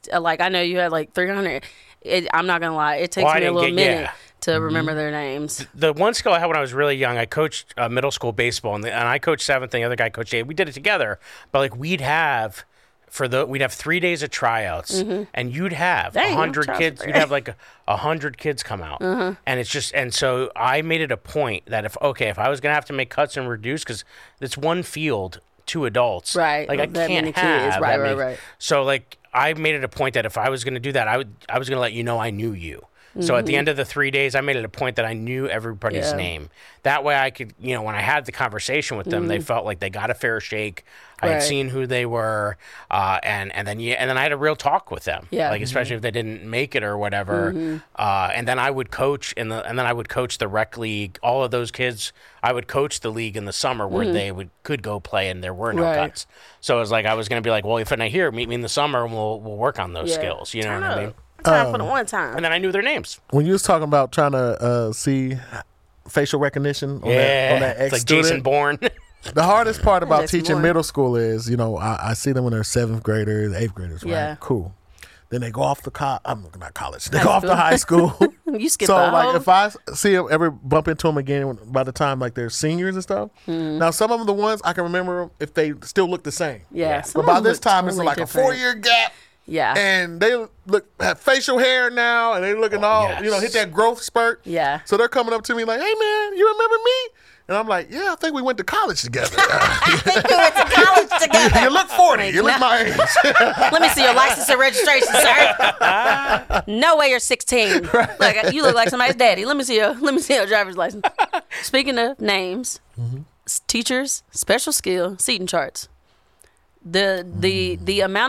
[SPEAKER 3] I know you had like 300. I'm not gonna lie, it takes
[SPEAKER 1] Well, I
[SPEAKER 3] me a
[SPEAKER 1] didn't
[SPEAKER 3] little
[SPEAKER 1] get-
[SPEAKER 3] minute
[SPEAKER 1] yeah.
[SPEAKER 3] to
[SPEAKER 2] Mm-hmm.
[SPEAKER 3] remember their names.
[SPEAKER 1] The one skill I had when I was really young, I coached middle school baseball, and I coached 7th, and the other guy coached 8th. We did it together, but like we'd have 3 days of tryouts, and you'd have
[SPEAKER 3] Dang,
[SPEAKER 1] 100
[SPEAKER 3] tryouts
[SPEAKER 1] kids.
[SPEAKER 3] are
[SPEAKER 1] You'd
[SPEAKER 3] great.
[SPEAKER 1] have like 100 kids come out, and it's just, and so I made it a point that if I was gonna have to make cuts and reduce, because it's one field, 2 adults,
[SPEAKER 3] Right,
[SPEAKER 1] Like I
[SPEAKER 3] that
[SPEAKER 1] can't
[SPEAKER 3] many kids.
[SPEAKER 1] have
[SPEAKER 3] Right,
[SPEAKER 1] that many.
[SPEAKER 3] right.
[SPEAKER 1] So like I made it a point that if I was gonna do that, I was gonna let you know I knew you. So at the end of the 3 days, I made it a point that I knew everybody's
[SPEAKER 3] Yeah.
[SPEAKER 1] name. That way I could, when I had the conversation with them, they felt like they got a fair shake. I had
[SPEAKER 3] Right.
[SPEAKER 1] seen who they were, and then I had a real talk with them.
[SPEAKER 3] Yeah.
[SPEAKER 1] Like especially if they didn't make it or whatever. And then I would coach and then I would coach the rec league. All of those kids, I would coach the league in the summer where they could go play and there were no
[SPEAKER 3] Right.
[SPEAKER 1] cuts. So it was like I was going to be like, well, if you're not here, meet me in the summer and we'll work on those
[SPEAKER 3] Yeah.
[SPEAKER 1] skills. You know
[SPEAKER 3] Turn
[SPEAKER 1] what I
[SPEAKER 3] up.
[SPEAKER 1] mean?
[SPEAKER 3] Time for the one time.
[SPEAKER 1] And then I knew their names.
[SPEAKER 2] When you was talking about trying to see facial recognition on that
[SPEAKER 1] it's like
[SPEAKER 2] ex-student,
[SPEAKER 1] Jason Bourne.
[SPEAKER 2] the hardest part about
[SPEAKER 3] Jason
[SPEAKER 2] teaching
[SPEAKER 3] Bourne.
[SPEAKER 2] middle school is, I see them when they're 7th graders, 8th graders, right?
[SPEAKER 3] Yeah.
[SPEAKER 2] Cool. Then they go off to not college. They
[SPEAKER 3] High
[SPEAKER 2] go off to
[SPEAKER 3] school.
[SPEAKER 2] high school.
[SPEAKER 3] You skip
[SPEAKER 2] So
[SPEAKER 3] the
[SPEAKER 2] like
[SPEAKER 3] whole-
[SPEAKER 2] if I see them ever bump into them again by the time like they're seniors and stuff.
[SPEAKER 3] Hmm.
[SPEAKER 2] Now some of them the ones I can remember if they still look the same.
[SPEAKER 3] Yeah.
[SPEAKER 2] But
[SPEAKER 3] some
[SPEAKER 2] by
[SPEAKER 3] of them
[SPEAKER 2] this
[SPEAKER 3] look
[SPEAKER 2] time it's
[SPEAKER 3] totally
[SPEAKER 2] like
[SPEAKER 3] different.
[SPEAKER 2] a 4-year gap.
[SPEAKER 3] Yeah.
[SPEAKER 2] And they have facial hair now, and they looking all
[SPEAKER 1] yes.
[SPEAKER 2] hit that growth spurt.
[SPEAKER 3] Yeah.
[SPEAKER 2] So they're coming up to me like, "Hey man, you remember me?" And I'm like, "Yeah, I think we went to college together."
[SPEAKER 3] We went to college together.
[SPEAKER 2] You look 40. You look my age.
[SPEAKER 3] Let me see your license and registration, sir. No way you're 16. Like you look like somebody's daddy. Let me see your driver's license. Speaking of names, teachers, special skill, seating charts. The amount of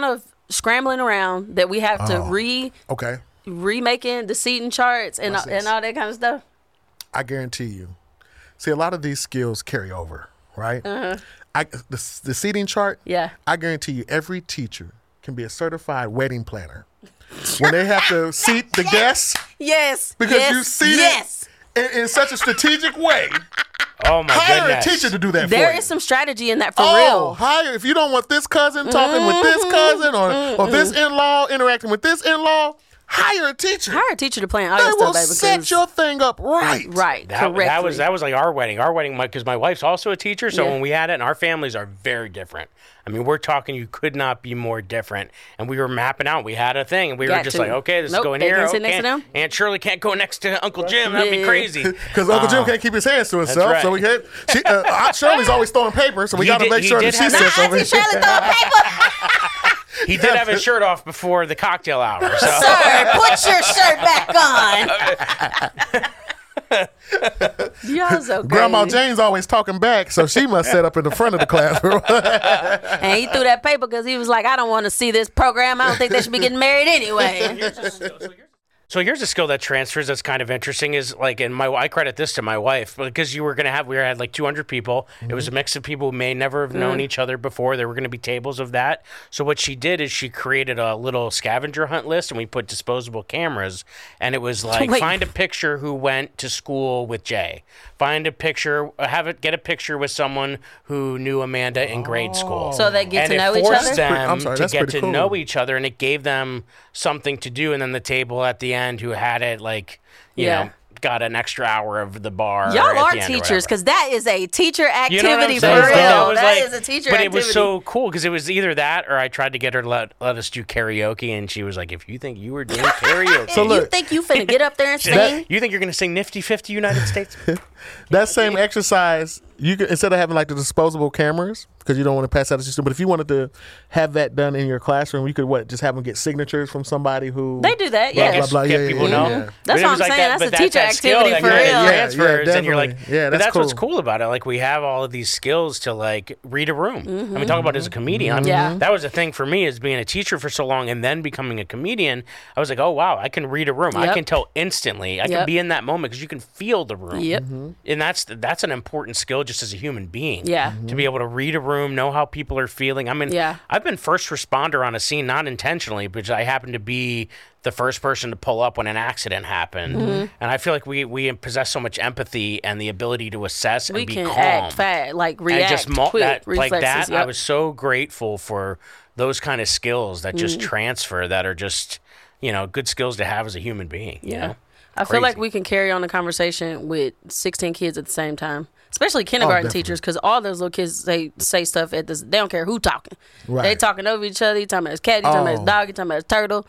[SPEAKER 3] scrambling around that we have to
[SPEAKER 2] Okay.
[SPEAKER 3] remaking the seating charts and all that kind of stuff.
[SPEAKER 2] I guarantee you. See, a lot of these skills carry over, right? The seating chart.
[SPEAKER 3] Yeah.
[SPEAKER 2] I guarantee you, every teacher can be a certified wedding planner when they have to seat the guests.
[SPEAKER 3] Yes.
[SPEAKER 2] Because
[SPEAKER 3] yes,
[SPEAKER 2] you seat
[SPEAKER 3] yes.
[SPEAKER 2] it in such a strategic way.
[SPEAKER 1] Oh my
[SPEAKER 2] Hire
[SPEAKER 1] goodness.
[SPEAKER 2] a teacher to do that for you.
[SPEAKER 3] There is some strategy in that for
[SPEAKER 2] Oh,
[SPEAKER 3] real.
[SPEAKER 2] hire. If you don't want this cousin talking with this cousin or this in-law interacting with this in-law, hire a teacher.
[SPEAKER 3] Hire a teacher to plan all
[SPEAKER 2] They
[SPEAKER 3] your
[SPEAKER 2] will
[SPEAKER 3] stuff, baby.
[SPEAKER 2] set
[SPEAKER 3] because-
[SPEAKER 2] your thing up right.
[SPEAKER 3] Right. Correctly.
[SPEAKER 1] That was like our wedding. Our wedding, because my wife's also a teacher, so
[SPEAKER 3] Yeah.
[SPEAKER 1] when we had it, and our families are very different. I mean, we're talking you could not be more different. And we were mapping out. We had a thing, and we were
[SPEAKER 3] Got
[SPEAKER 1] just
[SPEAKER 3] to.
[SPEAKER 1] like, okay, this
[SPEAKER 3] Nope,
[SPEAKER 1] is going
[SPEAKER 3] they
[SPEAKER 1] here.
[SPEAKER 3] can't sit
[SPEAKER 1] Oh,
[SPEAKER 3] next to them.
[SPEAKER 1] Aunt Shirley can't go next to Uncle Jim. That'd be
[SPEAKER 3] Yeah.
[SPEAKER 1] crazy.
[SPEAKER 2] Because Uncle Jim can't keep his hands to himself,
[SPEAKER 1] right.
[SPEAKER 2] so we can't. Aunt Shirley's always throwing paper, so we
[SPEAKER 1] He
[SPEAKER 2] got to
[SPEAKER 1] did-
[SPEAKER 2] make
[SPEAKER 1] he
[SPEAKER 2] sure
[SPEAKER 1] did
[SPEAKER 2] that she
[SPEAKER 1] have
[SPEAKER 2] sits
[SPEAKER 1] that-
[SPEAKER 2] over
[SPEAKER 3] Auntie
[SPEAKER 2] here.
[SPEAKER 3] Shirley throwing paper.
[SPEAKER 1] He did have his shirt off before the cocktail hour. So.
[SPEAKER 3] Sir, put your shirt back on. Y'all so crazy.
[SPEAKER 2] Grandma Jane's always talking back, so she must sit up in the front of the classroom.
[SPEAKER 3] And he threw that paper because he was like, I don't want to see this program. I don't think they should be getting married anyway.
[SPEAKER 1] So here's a skill that transfers that's kind of interesting is like, and I credit this to my wife because we had like 200 people. It was a mix of people who may never have known each other before. There were going to be tables of that. So what she did is she created a little scavenger hunt list and we put disposable cameras and it was like,
[SPEAKER 3] Wait.
[SPEAKER 1] find a picture who went to school with Jay. Find a picture, get a picture with someone who knew Amanda in grade school.
[SPEAKER 3] So they get
[SPEAKER 1] And
[SPEAKER 3] to know
[SPEAKER 1] it
[SPEAKER 3] each
[SPEAKER 1] forced
[SPEAKER 3] other?
[SPEAKER 1] them
[SPEAKER 2] I'm sorry,
[SPEAKER 1] to
[SPEAKER 2] that's
[SPEAKER 1] get
[SPEAKER 2] pretty
[SPEAKER 1] to
[SPEAKER 2] cool.
[SPEAKER 1] know each other, and it gave them something to do. And then the table at the end, who had it, like, you
[SPEAKER 3] Yeah.
[SPEAKER 1] know, got an extra hour of the bar.
[SPEAKER 3] Y'all
[SPEAKER 1] at
[SPEAKER 3] are
[SPEAKER 1] the end or
[SPEAKER 3] teachers
[SPEAKER 1] whatever.
[SPEAKER 3] because that is a teacher
[SPEAKER 1] You know what I'm
[SPEAKER 3] activity for
[SPEAKER 1] saying?
[SPEAKER 3] real.
[SPEAKER 1] That was
[SPEAKER 3] That
[SPEAKER 1] like-
[SPEAKER 3] is a teacher
[SPEAKER 1] but
[SPEAKER 3] activity.
[SPEAKER 1] it was so cool because it was either that or I tried to get her to let us do karaoke, and she was like, "If you think you were doing karaoke,
[SPEAKER 2] So
[SPEAKER 3] you
[SPEAKER 2] look,
[SPEAKER 3] think you finna get up there and sing?
[SPEAKER 1] you think you're going to sing Nifty 50 United States?"
[SPEAKER 2] That same exercise, you could, instead of having like the disposable cameras, because you don't want to pass out as you but if you wanted to have that done in your classroom, you could just have them get signatures from somebody who
[SPEAKER 3] They do that,
[SPEAKER 1] Yeah,
[SPEAKER 3] yeah.
[SPEAKER 1] just
[SPEAKER 2] blah, blah,
[SPEAKER 1] get
[SPEAKER 2] yeah,
[SPEAKER 1] people
[SPEAKER 2] yeah,
[SPEAKER 1] know.
[SPEAKER 2] yeah.
[SPEAKER 3] That's
[SPEAKER 1] But it
[SPEAKER 3] what
[SPEAKER 1] was
[SPEAKER 3] I'm
[SPEAKER 1] like
[SPEAKER 3] saying.
[SPEAKER 1] that-
[SPEAKER 3] That's
[SPEAKER 1] but
[SPEAKER 3] a teacher
[SPEAKER 1] that skill
[SPEAKER 3] activity
[SPEAKER 1] that
[SPEAKER 3] for
[SPEAKER 1] kind of
[SPEAKER 3] real.
[SPEAKER 2] Yeah,
[SPEAKER 1] transfers, and you're like,
[SPEAKER 2] definitely. Yeah,
[SPEAKER 1] but
[SPEAKER 2] that's
[SPEAKER 1] that's what's
[SPEAKER 2] cool.
[SPEAKER 1] cool about it. Like we have all of these skills to like read a room. I mean, talk about it as a comedian. I mean,
[SPEAKER 3] Yeah.
[SPEAKER 1] that was the thing for me is being a teacher for so long and then becoming a comedian. I was like, oh wow, I can read a room. I
[SPEAKER 3] Yep.
[SPEAKER 1] can tell instantly. I can
[SPEAKER 3] Yep.
[SPEAKER 1] be in that moment because you can feel the room.
[SPEAKER 3] Yep.
[SPEAKER 1] And that's an important skill just as a human being.
[SPEAKER 3] Yeah.
[SPEAKER 1] To be able to read a room, know how people are feeling. I mean,
[SPEAKER 3] Yeah.
[SPEAKER 1] I've been first responder on a scene, not intentionally, but I happen to be the first person to pull up when an accident happened.
[SPEAKER 3] Mm-hmm.
[SPEAKER 1] And I feel like we possess so much empathy and the ability to assess
[SPEAKER 3] We
[SPEAKER 1] and be
[SPEAKER 3] can
[SPEAKER 1] calm.
[SPEAKER 3] act fast, like react
[SPEAKER 1] and just
[SPEAKER 3] quick,
[SPEAKER 1] that, like
[SPEAKER 3] reflexes.
[SPEAKER 1] that, I
[SPEAKER 3] Yep.
[SPEAKER 1] was so grateful for those kind of skills that just transfer, that are just, you know, good skills to have as a human being. You know?
[SPEAKER 3] I feel like
[SPEAKER 1] Crazy.
[SPEAKER 3] we can carry on a conversation with 16 kids at the same time, especially kindergarten
[SPEAKER 2] definitely.
[SPEAKER 3] teachers, because all those little kids say stuff at this. They don't care who talking.
[SPEAKER 2] Right.
[SPEAKER 3] They talking over each other. You talking about his cat. You talking about his
[SPEAKER 2] Oh.
[SPEAKER 3] dog. You talking about his turtle.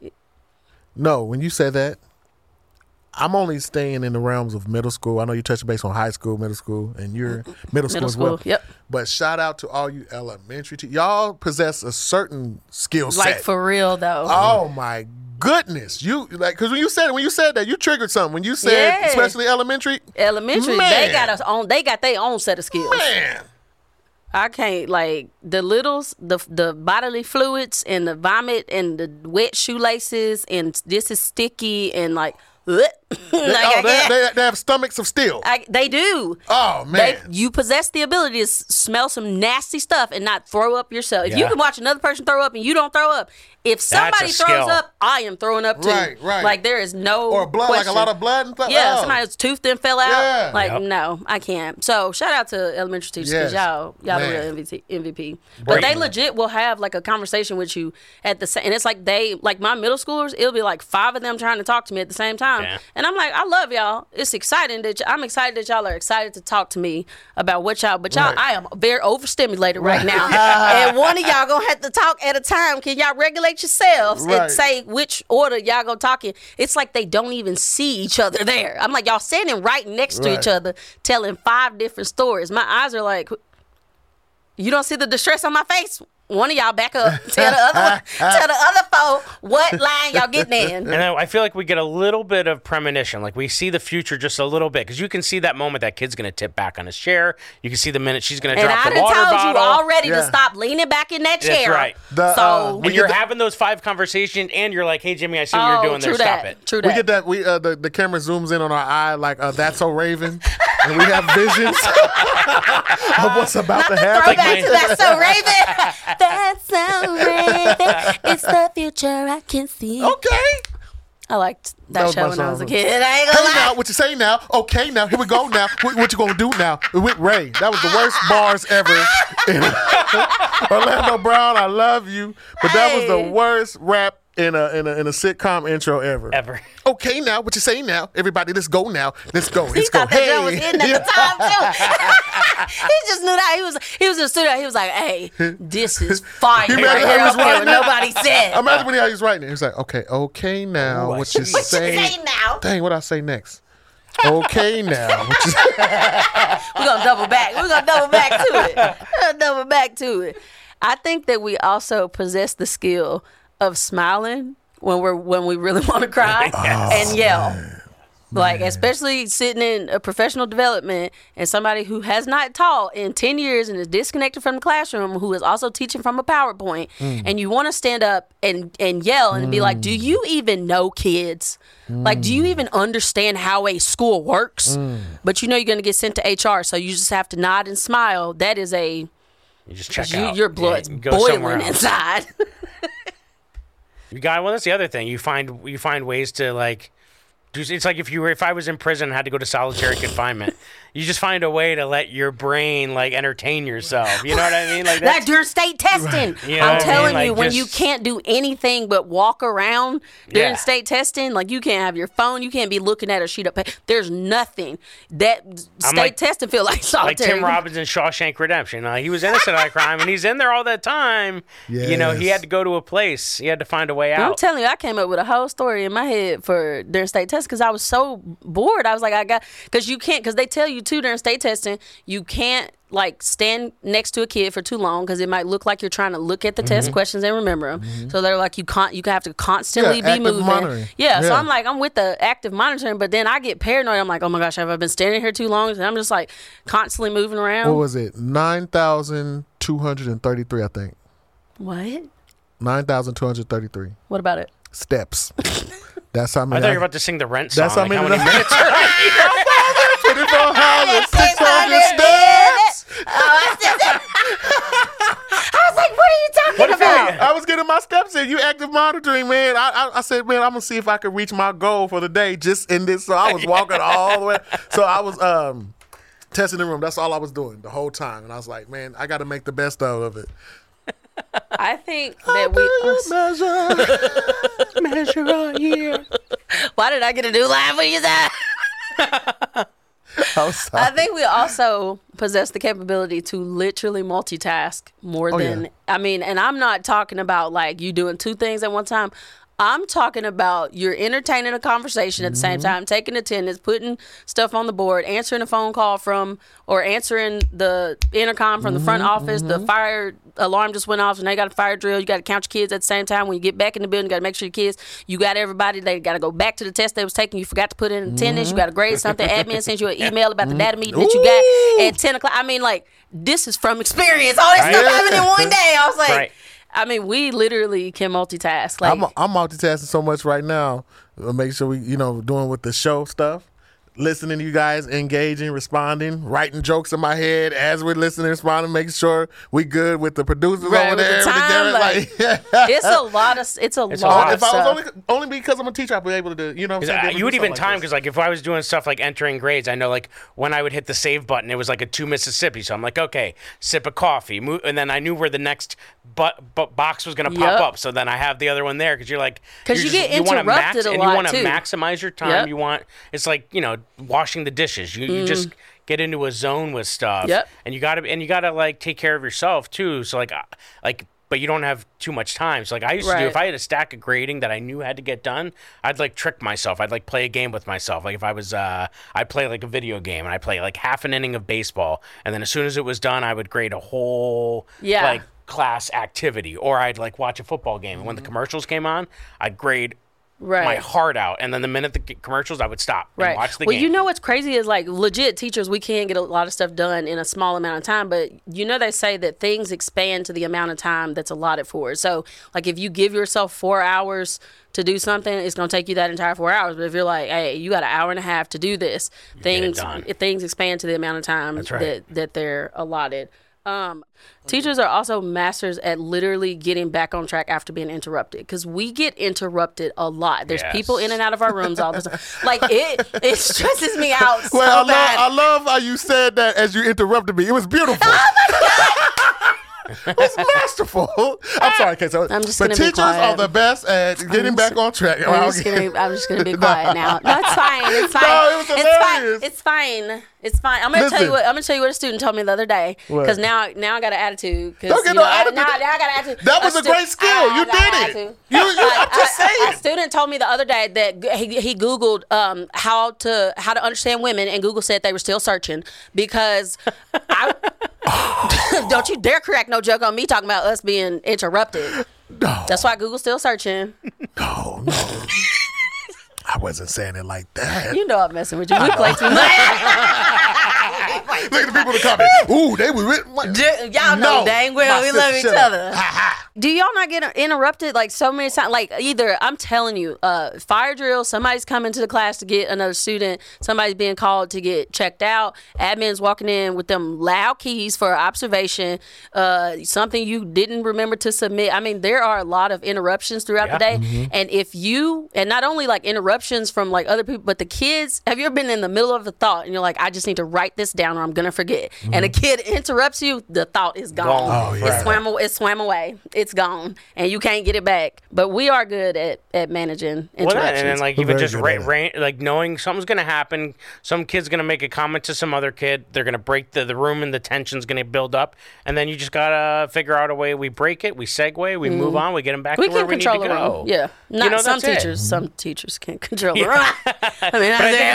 [SPEAKER 2] No, when you said that, I'm only staying in the realms of middle school. I know you touched base on high school, middle school, and you're middle school
[SPEAKER 3] Middle
[SPEAKER 2] as well.
[SPEAKER 3] school, yep.
[SPEAKER 2] But shout out to all you elementary teachers. Y'all possess a certain skill set.
[SPEAKER 3] Like for real though.
[SPEAKER 2] Oh my goodness! You like because when you said that, you triggered something. When you said,
[SPEAKER 3] Yeah.
[SPEAKER 2] especially elementary,
[SPEAKER 3] Elementary,
[SPEAKER 2] Man.
[SPEAKER 3] they got us on. They got their own set of skills.
[SPEAKER 2] man.
[SPEAKER 3] I can't like the littles, the bodily fluids and the vomit and the wet shoelaces and this is sticky and like, like I can't-
[SPEAKER 2] They have stomachs of steel.
[SPEAKER 3] they do.
[SPEAKER 2] Oh man.
[SPEAKER 3] You possess the ability to smell some nasty stuff and not throw up yourself. If you
[SPEAKER 1] Yeah.
[SPEAKER 3] can watch another person throw up and you don't throw up, if somebody
[SPEAKER 1] a
[SPEAKER 3] throws
[SPEAKER 1] skill.
[SPEAKER 3] up, I am throwing up too.
[SPEAKER 2] Right, right.
[SPEAKER 3] Like there is no
[SPEAKER 2] or blood,
[SPEAKER 3] question.
[SPEAKER 2] like a lot of blood and stuff.
[SPEAKER 3] Yeah,
[SPEAKER 2] Oh.
[SPEAKER 3] somebody's tooth then fell out.
[SPEAKER 2] Yeah.
[SPEAKER 3] Like
[SPEAKER 1] Yep.
[SPEAKER 3] no, I can't. So shout out to elementary teachers because
[SPEAKER 2] Yes.
[SPEAKER 3] y'all the
[SPEAKER 2] Man.
[SPEAKER 3] real MVP. But they
[SPEAKER 1] Great.
[SPEAKER 3] legit will have like a conversation with you at the same. And it's like like my middle schoolers. It'll be like 5 of them trying to talk to me at the same time.
[SPEAKER 1] Yeah.
[SPEAKER 3] And I'm like, I love y'all. It's exciting that I'm excited that y'all are excited to talk to me about what y'all. But y'all,
[SPEAKER 2] Right.
[SPEAKER 3] I am very overstimulated right now. And one of y'all gonna have to talk at a time. Can y'all regulate yourselves
[SPEAKER 2] Right.
[SPEAKER 3] and say which order y'all gonna talk in? It's like they don't even see each other there. I'm like, y'all standing right next to
[SPEAKER 2] Right.
[SPEAKER 3] each other, telling 5 different stories. My eyes are like, you don't see the distress on my face one of y'all back up. Tell the other four what line y'all getting in.
[SPEAKER 1] And then I feel like we get a little bit of premonition. Like we see the future just a little bit. Because you can see that moment that kid's going to tip back on his chair. You can see the minute she's going to drop the water bottle.
[SPEAKER 3] And I done told you already to stop leaning back in that chair.
[SPEAKER 1] That's right. And you're having those 5 conversations and you're like, hey, Jimmy, I see what you're doing there. Stop it.
[SPEAKER 3] True that.
[SPEAKER 2] We get that. The camera zooms in on our eye like, that's so Raven. And we have visions of what's about to happen.
[SPEAKER 3] Throwback to That's So Raven. That's So Raven. It's the future I can see.
[SPEAKER 2] Okay.
[SPEAKER 3] I liked that show when I was a kid. I ain't
[SPEAKER 2] Hey
[SPEAKER 3] gonna lie.
[SPEAKER 2] now, what you say now? Okay now, here we go now. What you gonna do now? With Ray. That was the worst bars ever. Orlando Brown, I love you. But that was the worst rap in a sitcom intro ever. Okay now, what you say now? Everybody, let's go now. Let's go.
[SPEAKER 3] He thought that Joe was hitting at the time too. He just knew that he was in the studio. He was like, "Hey, this is fire."
[SPEAKER 2] He was
[SPEAKER 3] what nobody said.
[SPEAKER 2] Imagine when he was writing it. He was like, "Okay now, what you say
[SPEAKER 3] now?"
[SPEAKER 2] Dang, what I say next? Okay now,
[SPEAKER 3] We're gonna double back. We're gonna double back to it. I think that we also possess the skill of smiling when we really want to cry and yell. Man. Like, especially sitting in a professional development and somebody who has not taught in 10 years and is disconnected from the classroom, who is also teaching from a PowerPoint, and you want to stand up and yell and be like, do you even know kids? Like, do you even understand how a school works? But you know you're going to get sent to HR, so you just have to nod and smile. That is
[SPEAKER 1] you just check out.
[SPEAKER 3] Your blood's boiling inside.
[SPEAKER 1] Well, that's the other thing. You find ways to like do. It's like if I was in prison and had to go to solitary confinement, you just find a way to let your brain like entertain yourself. You know what I mean? Like
[SPEAKER 3] that during state testing. Right. You know I'm telling you, when you can't do anything but walk around during state testing, like you can't have your phone, you can't be looking at a sheet of paper. There's nothing that state testing feel like solitary.
[SPEAKER 1] Like Tim Robbins in Shawshank Redemption. He was innocent of a crime, and he's in there all that time. Yes. You know, he had to go to a place. He had to find a way out.
[SPEAKER 3] I'm telling you, I came up with a whole story in my head for during state testing because I was so bored. I was like, because they tell you too during state testing, you can't like stand next to a kid for too long because it might look like you're trying to look at the test questions and remember them. So they're like, you have to constantly be moving. Yeah, so I'm like, I'm with the active monitoring, but then I get paranoid. I'm like, oh my gosh, have I been standing here too long? And I'm just like constantly moving around.
[SPEAKER 2] What was it? 9,233, I think.
[SPEAKER 3] What?
[SPEAKER 2] 9,233.
[SPEAKER 3] What about it?
[SPEAKER 2] Steps. That's how many.
[SPEAKER 1] I thought you were about to sing the Rent song.
[SPEAKER 2] That's how many
[SPEAKER 1] minutes.
[SPEAKER 2] 24,600 steps.
[SPEAKER 3] I was like, what are you talking about?
[SPEAKER 2] I was getting my steps in. You active monitoring, man. I said, man, I'm going to see if I can reach my goal for the day just in this. So I was walking all the way. So I was testing the room. That's all I was doing the whole time. And I was like, man, I got to make the best of it.
[SPEAKER 3] I think that
[SPEAKER 2] measure a year.
[SPEAKER 3] Why did I get a new laugh when you said? I think we also possess the capability to literally multitask more than I mean, and I'm not talking about like you doing 2 things at one time. I'm talking about you're entertaining a conversation at the same time, taking attendance, putting stuff on the board, answering a phone call or answering the intercom from the front office. The fire alarm just went off and they got a fire drill. You got to count your kids at the same time. When you get back in the building, you got to make sure your kids, you got everybody. They got to go back to the test they was taking. You forgot to put in attendance. You got to grade something. Admin sends you an email about the data meeting that you got at 10 o'clock. I mean, like, this is from experience. All this stuff happened in one day. I was like... I mean, we literally can multitask. Like,
[SPEAKER 2] I'm multitasking so much right now. Make sure we, doing with the show stuff, listening to you guys, engaging, responding, writing jokes in my head as we're listening, responding, making sure we good with the producers over there.
[SPEAKER 3] It's a lot of stuff.
[SPEAKER 2] If I was only because I'm a teacher, I'd be able to do,
[SPEAKER 1] you would even time because like if I was doing stuff like entering grades, I know like when I would hit the save button, it was like a 2 Mississippi. So I'm like, okay, sip of coffee, and then I knew where the next box was going to pop up. So then I have the other one there because you're like,
[SPEAKER 3] because you get interrupted a lot too.
[SPEAKER 1] And you want to maximize your time. You want it's like washing the dishes. You just get into a zone with stuff. And you gotta like take care of yourself too. So like but you don't have too much time. So like I used to do, if I had a stack of grading that I knew had to get done, I'd like trick myself. I'd like play a game with myself. Like if I was, I'd play like a video game and I'd play like half an inning of baseball. And then as soon as it was done, I would grade a whole like class activity, or I'd like watch a football game. And when the commercials came on, I'd grade my heart out, and then the minute the commercials, I would stop and watch the game.
[SPEAKER 3] Well, you know what's crazy is like legit teachers, we can't get a lot of stuff done in a small amount of time, but you know they say that things expand to the amount of time that's allotted for it. So like if you give yourself 4 hours to do something, it's going to take you that entire 4 hours. But if you're like, hey, you got an hour and a half to do this, things expand to the amount of time that they're allotted. Teachers are also masters at literally getting back on track after being interrupted, because we get interrupted a lot. There's people in and out of our rooms all the time. Like it stresses me out so bad.
[SPEAKER 2] I love how you said that as you interrupted me. It was beautiful.
[SPEAKER 3] Oh my God!
[SPEAKER 2] It's masterful. I'm sorry, Kate.
[SPEAKER 3] I'm just gonna be
[SPEAKER 2] teachers
[SPEAKER 3] quiet.
[SPEAKER 2] are the best at getting back on track.
[SPEAKER 3] I'm just gonna be quiet now. No, it's fine. It's fine.
[SPEAKER 2] No, it was hilarious.
[SPEAKER 3] It's fine. It's fine. I'm gonna tell you what a student told me the other day. Because now I got an attitude.
[SPEAKER 2] Don't get no attitude.
[SPEAKER 3] Now I got an attitude.
[SPEAKER 2] That was a great skill. You did it. I'm just saying.
[SPEAKER 3] A student told me the other day that he Googled how to understand women, and Google said they were still searching because don't you dare crack no joke on me talking about us being interrupted.
[SPEAKER 2] No.
[SPEAKER 3] That's why Google's still searching.
[SPEAKER 2] No. I wasn't saying it like that.
[SPEAKER 3] You know I'm messing with you. We play too much.
[SPEAKER 2] Look at the people in the comment. Ooh, they were
[SPEAKER 3] y'all know dang well we love each other. Do y'all not get interrupted like so many times? Like either, I'm telling you, fire drill, somebody's coming to the class to get another student, somebody's being called to get checked out, admin's walking in with them loud keys for observation, something you didn't remember to submit. I mean, there are a lot of interruptions throughout the day. Mm-hmm. And and not only like interruptions from like other people, but the kids, have you ever been in the middle of a thought and you're like, I just need to write this down or I'm going to forget. Mm-hmm. And a kid interrupts you, the thought is gone.
[SPEAKER 2] Oh, yeah.
[SPEAKER 3] It swam away. It's gone and you can't get it back. But we are good at managing interruptions. Well,
[SPEAKER 1] and then like even just like knowing something's gonna happen, some kid's gonna make a comment to some other kid, they're gonna break the room and the tension's gonna build up, and then you just gotta figure out a way. We break it, we segue, we move on, we get them back to where we need to go.
[SPEAKER 3] Yeah, some teachers can't control the room. I mean,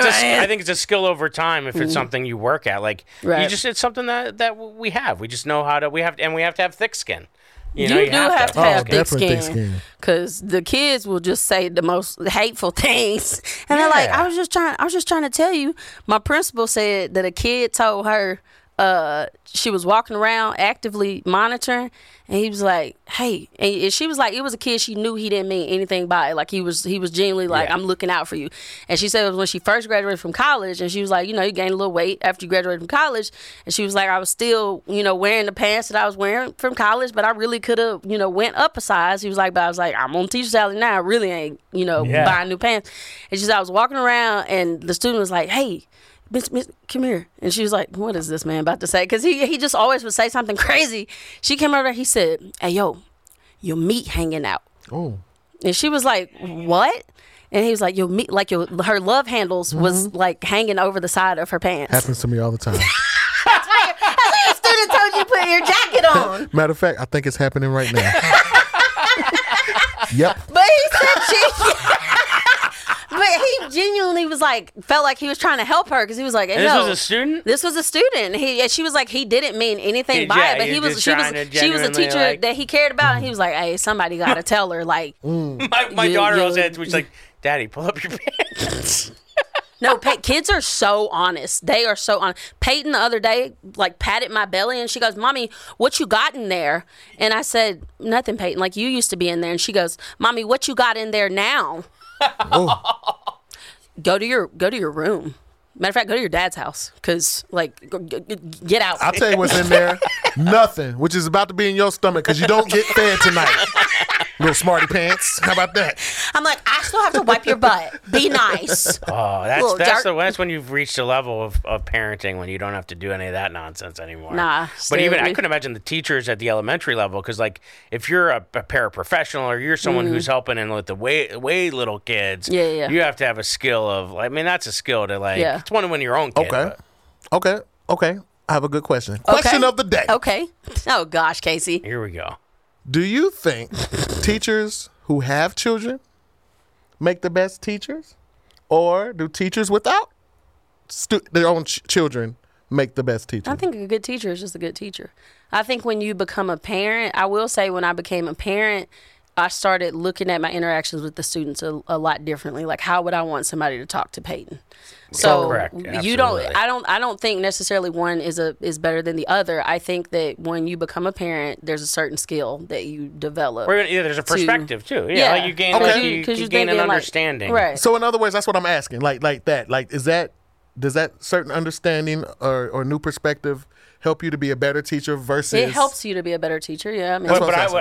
[SPEAKER 1] I think it's a skill over time if it's something you work at. Like it's something that we have. We just know how to. We have to have thick skin. You do
[SPEAKER 3] have to have thick skin, because the kids will just say the most hateful things, and they're like, I was just trying to tell you. My principal said that a kid told her she was walking around actively monitoring, and he was like, hey, and she was like, it was a kid she knew he didn't mean anything by it. Like he was genuinely like, I'm looking out for you. And she said it was when she first graduated from college, and she was like, you gained a little weight after you graduated from college, and she was like, I was still wearing the pants that I was wearing from college, but I really could have went up a size. He was like, but I was like, I'm on teacher salary now, I really ain't buying new pants. And she said I was walking around, and the student was like, hey, Miss, come here. And she was like, what is this man about to say? Because he just always would say something crazy. She came over there, he said, hey, yo, your meat hanging out.
[SPEAKER 2] Oh. And
[SPEAKER 3] she was like, what? And he was like, your meat, like her love handles was like hanging over the side of her pants.
[SPEAKER 2] Happens to me all the time.
[SPEAKER 3] That's why your student told you to put your jacket on.
[SPEAKER 2] Matter of fact, I think it's happening right now. Yep.
[SPEAKER 3] But he said but he genuinely felt like he was trying to help her, because he was like, hey,
[SPEAKER 1] this was a student?
[SPEAKER 3] This was a student. She was like, he didn't mean anything by it, but she was a teacher that he cared about, and he was like, hey, somebody got to tell her. Like,
[SPEAKER 1] my daughter always said, she's like, Daddy, pull up your pants.
[SPEAKER 3] No, kids are so honest. They are so honest. Peyton the other day, patted my belly, and she goes, Mommy, what you got in there? And I said, nothing, Peyton. Like, you used to be in there. And she goes, Mommy, what you got in there now? Go to your room. Matter of fact, go to your dad's house, because get out.
[SPEAKER 2] I'll tell you what's in there. Nothing, which is about to be in your stomach because you don't get fed tonight. Little smarty pants. How about that?
[SPEAKER 3] I'm like, I still have to wipe your butt. Be nice.
[SPEAKER 1] Oh, that's when you've reached a level of parenting when you don't have to do any of that nonsense anymore.
[SPEAKER 3] Nah.
[SPEAKER 1] But even I couldn't imagine the teachers at the elementary level, because if you're a paraprofessional or you're someone who's helping in with the way little kids, you have to have a skill of. I mean, that's a skill to it's one when your own kid.
[SPEAKER 2] Okay. I have a good question. Question of the day.
[SPEAKER 3] Okay. Oh gosh, Casey.
[SPEAKER 1] Here we go.
[SPEAKER 2] Do you think teachers who have children make the best teachers, or do teachers without their own children make the best teacher?
[SPEAKER 3] I think a good teacher is just a good teacher. I think when you become a parent, I will say when I became a parent, I started looking at my interactions with the students a lot differently. Like, how would I want somebody to talk to Peyton? So
[SPEAKER 1] Correct.
[SPEAKER 3] you don't. I don't think necessarily one is better than the other. I think that when you become a parent, there's a certain skill that you develop.
[SPEAKER 1] Or there's a perspective too. Yeah, like you gain, you gain an understanding.
[SPEAKER 3] Right.
[SPEAKER 2] So in other words, that's what I'm asking. Like that. Like, does that certain understanding or new perspective help you to be a better teacher versus?
[SPEAKER 3] It helps you to be a better teacher. Yeah, I mean,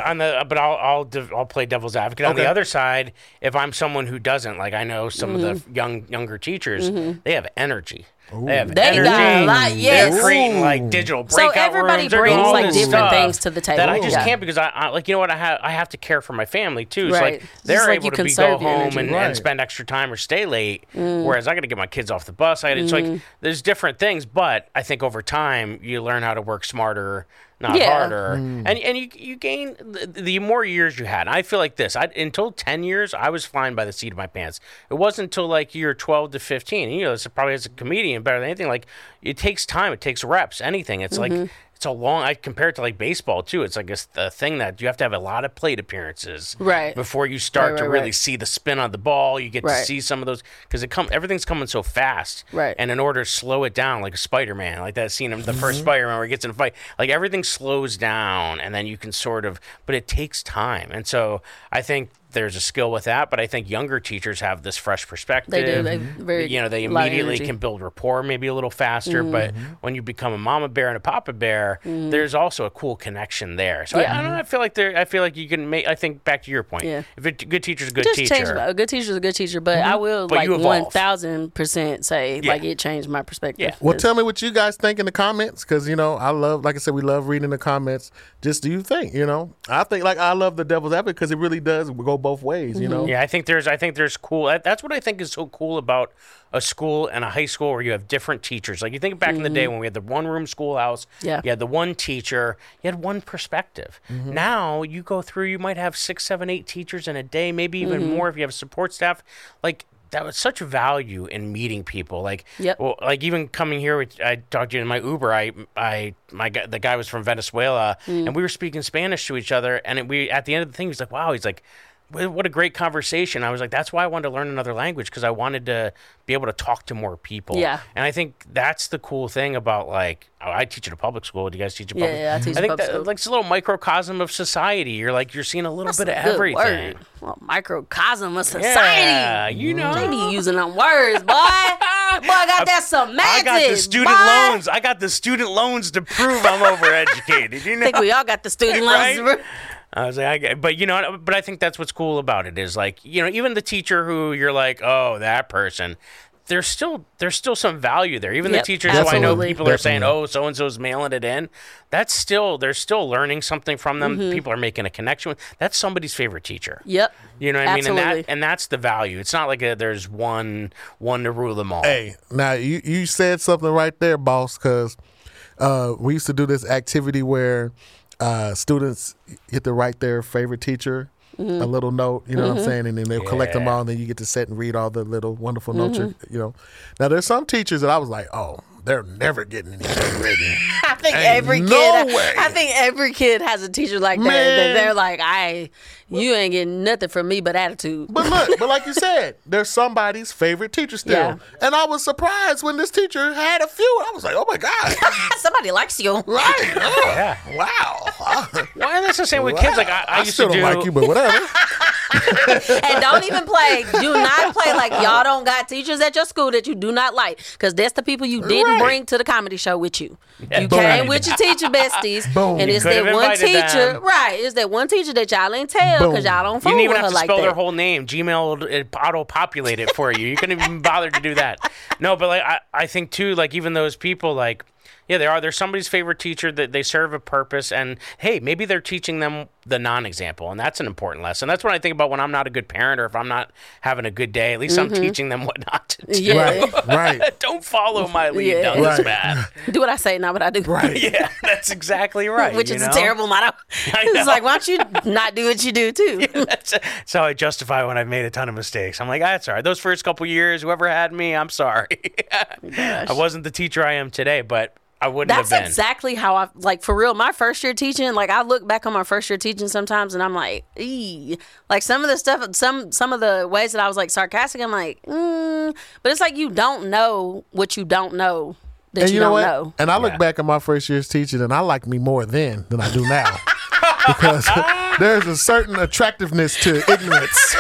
[SPEAKER 1] I'll play devil's advocate. On the other side, if I'm someone who doesn't, like I know some of the younger teachers, they have energy. They have energy.
[SPEAKER 3] Got a lot, yes.
[SPEAKER 1] They're creating like digital breakout
[SPEAKER 3] so everybody
[SPEAKER 1] rooms.
[SPEAKER 3] brings
[SPEAKER 1] all
[SPEAKER 3] like
[SPEAKER 1] this
[SPEAKER 3] different
[SPEAKER 1] stuff
[SPEAKER 3] things to the table.
[SPEAKER 1] that I just can't because I like, you know what, I have to care for my family too. So
[SPEAKER 3] Right.
[SPEAKER 1] like they're
[SPEAKER 3] Just like
[SPEAKER 1] able
[SPEAKER 3] you
[SPEAKER 1] to go
[SPEAKER 3] conserve your
[SPEAKER 1] home
[SPEAKER 3] energy.
[SPEAKER 1] and
[SPEAKER 2] Right.
[SPEAKER 1] spend extra time or stay late, whereas I got to get my kids off the bus. It's like there's different things, but I think over time you learn how to work smarter, not
[SPEAKER 3] Yeah.
[SPEAKER 1] harder, and you gain the more years you had. I feel like this. Until 10 years, I was flying by the seat of my pants. It wasn't until like year 12 to 15. And, it's probably as a comedian better than anything. Like it takes time, it takes reps, anything. It's like it's a long. I compare it to like baseball too. It's like a thing that you have to have a lot of plate appearances
[SPEAKER 3] Right.
[SPEAKER 1] before you start to
[SPEAKER 3] Right,
[SPEAKER 1] really
[SPEAKER 3] right.
[SPEAKER 1] see the spin on the ball. You get to
[SPEAKER 3] Right.
[SPEAKER 1] see some of those because everything's coming so fast.
[SPEAKER 3] Right.
[SPEAKER 1] And in order to slow it down, like a Spider-Man, like that scene of the first Spider-Man where he gets in a fight, like everything slows down, and then you can but it takes time. And so I think there's a skill with that, but I think younger teachers have this fresh perspective.
[SPEAKER 3] They do. They very
[SPEAKER 1] They
[SPEAKER 3] lot of
[SPEAKER 1] immediately
[SPEAKER 3] energy.
[SPEAKER 1] can build rapport maybe a little faster. But when you become a mama bear and a papa bear, there's also a cool connection there. So
[SPEAKER 3] Yeah.
[SPEAKER 1] I don't know. I feel like you can make. I think back to your point.
[SPEAKER 3] Yeah.
[SPEAKER 1] If a good teacher's a good
[SPEAKER 3] just
[SPEAKER 1] teacher,
[SPEAKER 3] changed a good teacher's a good teacher, but I will
[SPEAKER 1] But
[SPEAKER 3] like
[SPEAKER 1] you evolve.
[SPEAKER 3] 1000% say
[SPEAKER 1] Yeah.
[SPEAKER 3] like it changed my perspective.
[SPEAKER 1] Yeah.
[SPEAKER 2] Well, tell me what you guys think in the comments, because like I said, we love reading the comments. Just do you think? I think I love the devil's advocate because it really does go both ways.
[SPEAKER 1] Yeah, I think there's cool. That's what I think is so cool about a school and a high school where you have different teachers. Like you think back in the day when we had the one room schoolhouse,
[SPEAKER 3] Yeah.
[SPEAKER 1] you had the one teacher, you had one perspective. Now you go through, you might have 6, 7, 8 teachers in a day, maybe even more if you have support staff. Like that was such value in meeting people. Like,
[SPEAKER 3] Yep.
[SPEAKER 1] well, like even coming here, I talked to you in my Uber. The guy was from Venezuela, and we were speaking Spanish to each other. And at the end of the thing, he was like, "Wow," he's like, what a great conversation. I was like, that's why I wanted to learn another language, because I wanted to be able to talk to more people.
[SPEAKER 3] Yeah.
[SPEAKER 1] And I think that's the cool thing about I teach at a public school. Do you guys teach at public?
[SPEAKER 3] Yeah, I teach at
[SPEAKER 1] think
[SPEAKER 3] public school.
[SPEAKER 1] it's a little microcosm of society. You're seeing a little
[SPEAKER 3] That's
[SPEAKER 1] bit
[SPEAKER 3] a
[SPEAKER 1] of
[SPEAKER 3] good
[SPEAKER 1] everything.
[SPEAKER 3] word. Well, microcosm of society.
[SPEAKER 1] Yeah,
[SPEAKER 3] They be using them words, boy. Boy, I got that semantics.
[SPEAKER 1] I got the student
[SPEAKER 3] boy.
[SPEAKER 1] loans. I got the student loans to prove I'm overeducated.
[SPEAKER 3] I think we all got the student loans.
[SPEAKER 1] Right? I was like, but I think that's what's cool about it is even the teacher who you're like, oh, that person, there's still some value there. Even
[SPEAKER 3] Yep,
[SPEAKER 1] the teachers who I know
[SPEAKER 3] absolutely.
[SPEAKER 1] people are saying, oh, so and so's mailing it in. They're still learning something from them. People are making a connection with. That's somebody's favorite teacher.
[SPEAKER 3] Yep.
[SPEAKER 1] You know what I mean?
[SPEAKER 3] Absolutely.
[SPEAKER 1] And that's the value. It's not like there's one to rule them all.
[SPEAKER 2] Hey, now you said something right there, boss, because we used to do this activity where students get to write their favorite teacher a little note, you know what I'm saying? And then they'll collect them all, and then you get to sit and read all the little wonderful notes, Now, there's some teachers that I was like, oh, they're never getting anything written.
[SPEAKER 3] I think
[SPEAKER 2] Ain't
[SPEAKER 3] every
[SPEAKER 2] no
[SPEAKER 3] kid.
[SPEAKER 2] way.
[SPEAKER 3] I think every kid has a teacher like that.
[SPEAKER 2] Man.
[SPEAKER 3] That they're like, you ain't getting nothing from me but attitude.
[SPEAKER 2] But look, like you said, there's somebody's favorite teacher still.
[SPEAKER 3] Yeah.
[SPEAKER 2] And I was surprised when this teacher had a few. I was like, oh my God.
[SPEAKER 3] Somebody likes you.
[SPEAKER 2] Right. Oh,
[SPEAKER 1] Yeah.
[SPEAKER 2] wow.
[SPEAKER 1] Well, that's the same with kids. Like I used
[SPEAKER 2] still
[SPEAKER 1] to
[SPEAKER 2] don't
[SPEAKER 1] do.
[SPEAKER 2] like you, but whatever.
[SPEAKER 3] And don't even play. Do not play like y'all don't got teachers at your school that you do not like, because that's the people you didn't
[SPEAKER 2] Right.
[SPEAKER 3] bring to the comedy show with you. You
[SPEAKER 2] Boom.
[SPEAKER 3] came with your teacher besties,
[SPEAKER 2] Boom.
[SPEAKER 3] and
[SPEAKER 2] You
[SPEAKER 3] it's
[SPEAKER 1] could
[SPEAKER 3] that
[SPEAKER 1] have
[SPEAKER 3] one
[SPEAKER 1] invited
[SPEAKER 3] teacher,
[SPEAKER 1] them.
[SPEAKER 3] right? It's that one teacher that y'all ain't tell because
[SPEAKER 2] Boom.
[SPEAKER 3] y'all don't
[SPEAKER 1] You
[SPEAKER 3] fool
[SPEAKER 1] didn't even
[SPEAKER 3] with
[SPEAKER 1] have
[SPEAKER 3] her
[SPEAKER 1] to
[SPEAKER 3] like
[SPEAKER 1] spell
[SPEAKER 3] that.
[SPEAKER 1] their whole name. Gmail auto-populate it for you. You couldn't even bother to do that. No, but I think too, even those people, Yeah, they are. They're somebody's favorite teacher, that they serve a purpose, and hey, maybe they're teaching them the non-example, and that's an important lesson. That's what I think about when I'm not a good parent or if I'm not having a good day. At least I'm teaching them what not to do.
[SPEAKER 3] Yeah.
[SPEAKER 2] Right.
[SPEAKER 1] Don't follow my lead down this path.
[SPEAKER 3] Do what I say, not what I do.
[SPEAKER 2] Right.
[SPEAKER 1] Yeah, that's exactly right.
[SPEAKER 3] Which is a terrible motto. It's like, why don't you not do what you do too?
[SPEAKER 1] That's how I justify when I've made a ton of mistakes. I'm like, that's all right. Those first couple years, whoever had me, I'm sorry. I wasn't the teacher I am today, but I wouldn't have been.
[SPEAKER 3] That's exactly how I, like, for real, my first year teaching, like, I look back on my first year teaching sometimes and I'm like, eee. Like, some of the stuff, some of the ways that I was, like, sarcastic, I'm like, but it's like you don't know what you don't know that
[SPEAKER 2] And
[SPEAKER 3] you
[SPEAKER 2] you know
[SPEAKER 3] don't
[SPEAKER 2] what?
[SPEAKER 3] know.
[SPEAKER 2] And I look back at my first year's teaching, and I like me more then than I do now. Because there's a certain attractiveness to ignorance.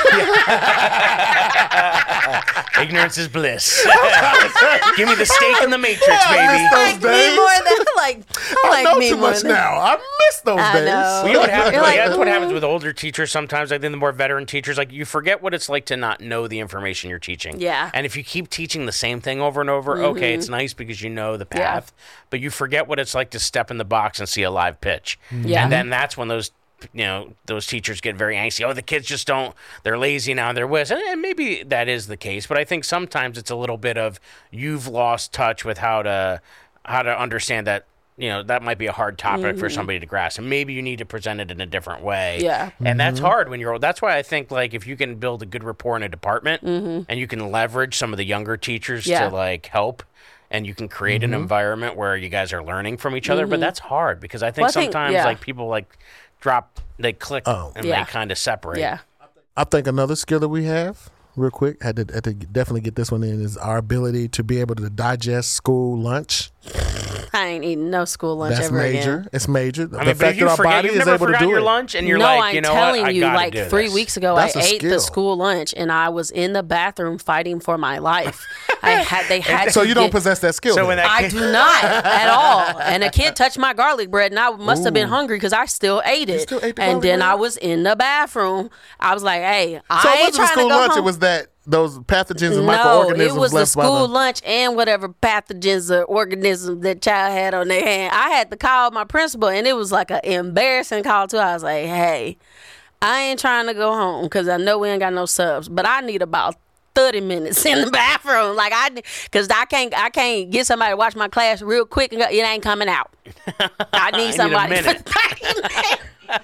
[SPEAKER 1] Ignorance is bliss. Give me the steak in the Matrix,
[SPEAKER 2] I
[SPEAKER 1] baby.
[SPEAKER 2] miss those days.
[SPEAKER 3] Me more than, like,
[SPEAKER 2] I know
[SPEAKER 3] me
[SPEAKER 2] too
[SPEAKER 3] more
[SPEAKER 2] much
[SPEAKER 3] than-
[SPEAKER 2] now. I miss those
[SPEAKER 3] I
[SPEAKER 2] days.
[SPEAKER 3] know.
[SPEAKER 1] Well, you know what happens?
[SPEAKER 3] You're like,
[SPEAKER 1] That's what happens with older teachers sometimes. I think the more veteran teachers, like, you forget what it's like to not know the information you're teaching.
[SPEAKER 3] Yeah.
[SPEAKER 1] And if you keep teaching the same thing over and over, okay, it's nice because you know the path, but you forget what it's like to step in the box and see a live pitch.
[SPEAKER 3] Yeah.
[SPEAKER 1] And then that's when those teachers get very angsty. Oh, the kids just don't, they're lazy now, they're whiz. And maybe that is the case, but I think sometimes it's a little bit of you've lost touch with how to understand that, that might be a hard topic for somebody to grasp. And maybe you need to present it in a different way.
[SPEAKER 3] Yeah.
[SPEAKER 1] And that's hard when you're old. That's why I think, like, if you can build a good rapport in a department and you can leverage some of the younger teachers to, like, help, and you can create an environment where you guys are learning from each other. But that's hard because I think sometimes, like, people, like, they click and they kind of separate.
[SPEAKER 3] Yeah.
[SPEAKER 2] I think another skill that we have, real quick, had to definitely get this one in, is our ability to be able to digest school lunch.
[SPEAKER 3] I ain't eating no school lunch
[SPEAKER 2] That's
[SPEAKER 3] ever
[SPEAKER 2] major.
[SPEAKER 3] again.
[SPEAKER 2] It's major.
[SPEAKER 1] I mean, but if you forget, you've never forgotten your lunch, and you're
[SPEAKER 3] no,
[SPEAKER 1] like,
[SPEAKER 3] I'm
[SPEAKER 1] you know
[SPEAKER 3] telling
[SPEAKER 1] what, I
[SPEAKER 3] you,
[SPEAKER 1] gotta
[SPEAKER 3] like
[SPEAKER 1] do
[SPEAKER 3] 3
[SPEAKER 1] this.
[SPEAKER 3] weeks ago,
[SPEAKER 2] That's
[SPEAKER 3] I
[SPEAKER 2] a
[SPEAKER 3] ate
[SPEAKER 2] skill.
[SPEAKER 3] the school lunch, and I was in the bathroom fighting for my life. They had.
[SPEAKER 2] So
[SPEAKER 3] to
[SPEAKER 2] you don't
[SPEAKER 3] get-
[SPEAKER 2] possess that skill.
[SPEAKER 1] So
[SPEAKER 2] then.
[SPEAKER 1] when that
[SPEAKER 3] I
[SPEAKER 1] kid-
[SPEAKER 3] do not at all. And a kid touched my garlic bread, and I must have been hungry because I still ate it.
[SPEAKER 2] still ate the
[SPEAKER 3] and
[SPEAKER 2] garlic
[SPEAKER 3] then
[SPEAKER 2] bread?
[SPEAKER 3] I was in the bathroom. I was like, "Hey,
[SPEAKER 2] So
[SPEAKER 3] I
[SPEAKER 2] it
[SPEAKER 3] ain't
[SPEAKER 2] wasn't the
[SPEAKER 3] trying to
[SPEAKER 2] school
[SPEAKER 3] go
[SPEAKER 2] lunch.
[SPEAKER 3] home."
[SPEAKER 2] It was that those pathogens and
[SPEAKER 3] No,
[SPEAKER 2] microorganisms
[SPEAKER 3] it was the
[SPEAKER 2] left by
[SPEAKER 3] school
[SPEAKER 2] the.
[SPEAKER 3] lunch and whatever pathogens or organisms that child had on their hand. I had to call my principal, and it was like an embarrassing call too. I was like, "Hey, I ain't trying to go home because I know we ain't got no subs, but I need about 30 minutes in the bathroom. Like because I can't get somebody to watch my class real quick and go, it ain't coming out. I need somebody for 30 minutes.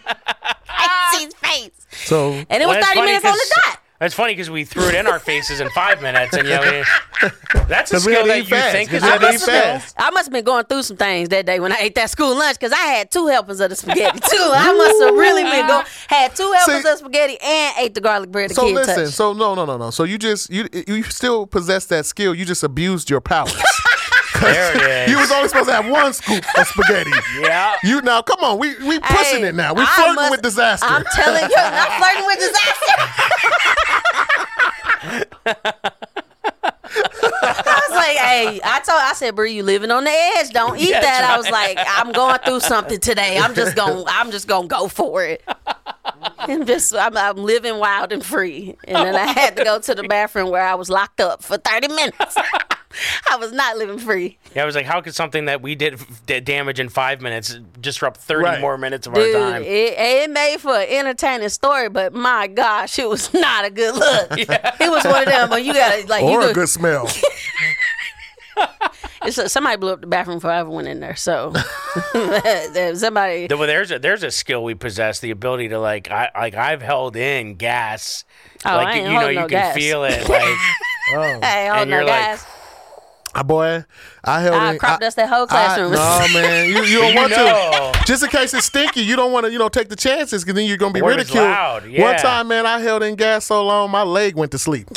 [SPEAKER 3] I see his face,
[SPEAKER 2] So
[SPEAKER 3] and it was
[SPEAKER 1] Well, it's
[SPEAKER 3] 30
[SPEAKER 1] funny
[SPEAKER 3] minutes on the
[SPEAKER 1] 'cause-
[SPEAKER 3] dot.
[SPEAKER 1] It's funny because we threw it in our faces in 5 minutes, and that's a
[SPEAKER 2] 'Cause we
[SPEAKER 1] skill
[SPEAKER 2] had to
[SPEAKER 1] that
[SPEAKER 2] eat
[SPEAKER 1] you
[SPEAKER 2] fast,
[SPEAKER 1] think
[SPEAKER 2] 'cause
[SPEAKER 1] is
[SPEAKER 2] we
[SPEAKER 1] a
[SPEAKER 2] had to
[SPEAKER 1] big
[SPEAKER 2] eat
[SPEAKER 1] skill.
[SPEAKER 2] fast.
[SPEAKER 3] I must have been going through some things that day when I ate that school lunch because I had 2 helpings of the spaghetti too. I must have really been had 2 helpings
[SPEAKER 2] See-
[SPEAKER 3] of spaghetti and ate the garlic bread the
[SPEAKER 2] So
[SPEAKER 3] kid
[SPEAKER 2] listen,
[SPEAKER 3] touched.
[SPEAKER 2] so no. So you still possess that skill. You just abused your powers.
[SPEAKER 1] There it is.
[SPEAKER 2] You was only supposed to have 1 scoop of spaghetti.
[SPEAKER 1] Yeah.
[SPEAKER 2] You now come on, we pushing
[SPEAKER 3] Hey,
[SPEAKER 2] it now. We
[SPEAKER 3] I
[SPEAKER 2] flirting
[SPEAKER 3] must-
[SPEAKER 2] with disaster.
[SPEAKER 3] I'm telling you, I'm flirting with disaster. I was like, hey, I said, Bree, you living on the edge. Don't eat
[SPEAKER 1] That's
[SPEAKER 3] that. I
[SPEAKER 1] right.
[SPEAKER 3] was like, I'm going through something today. I'm just gonna go for it. And I'm living wild and free. And then I had to go to the bathroom where I was locked up for 30 minutes. I was not living free.
[SPEAKER 1] Yeah, I was like, how could something that we did damage in 5 minutes disrupt 30
[SPEAKER 2] Right.
[SPEAKER 1] more minutes of
[SPEAKER 3] Dude,
[SPEAKER 1] our time?
[SPEAKER 3] it made for an entertaining story, but my gosh, it was not a good look. It was one of them, but you gotta like
[SPEAKER 2] or
[SPEAKER 3] you
[SPEAKER 2] a good smell.
[SPEAKER 3] somebody blew up the bathroom before I ever went in there. So somebody.
[SPEAKER 1] Well, there's a skill we possess, the ability to I've held in gas.
[SPEAKER 3] Oh, I ain't holding
[SPEAKER 1] you
[SPEAKER 3] no
[SPEAKER 1] can
[SPEAKER 3] gas.
[SPEAKER 1] feel it. Like,
[SPEAKER 3] Hey, hold
[SPEAKER 1] And
[SPEAKER 3] no
[SPEAKER 1] you're like,
[SPEAKER 3] guys.
[SPEAKER 2] Boy, I held
[SPEAKER 3] I
[SPEAKER 2] in.
[SPEAKER 3] crop dust that whole classroom.
[SPEAKER 2] No, man, you don't want
[SPEAKER 1] know.
[SPEAKER 2] to. Just in case it's stinky, you don't want to, take the chances because then you're gonna be
[SPEAKER 1] Or it's
[SPEAKER 2] ridiculed.
[SPEAKER 1] loud,
[SPEAKER 2] One
[SPEAKER 1] yeah.
[SPEAKER 2] time, man, I held in gas so long, my leg went to sleep.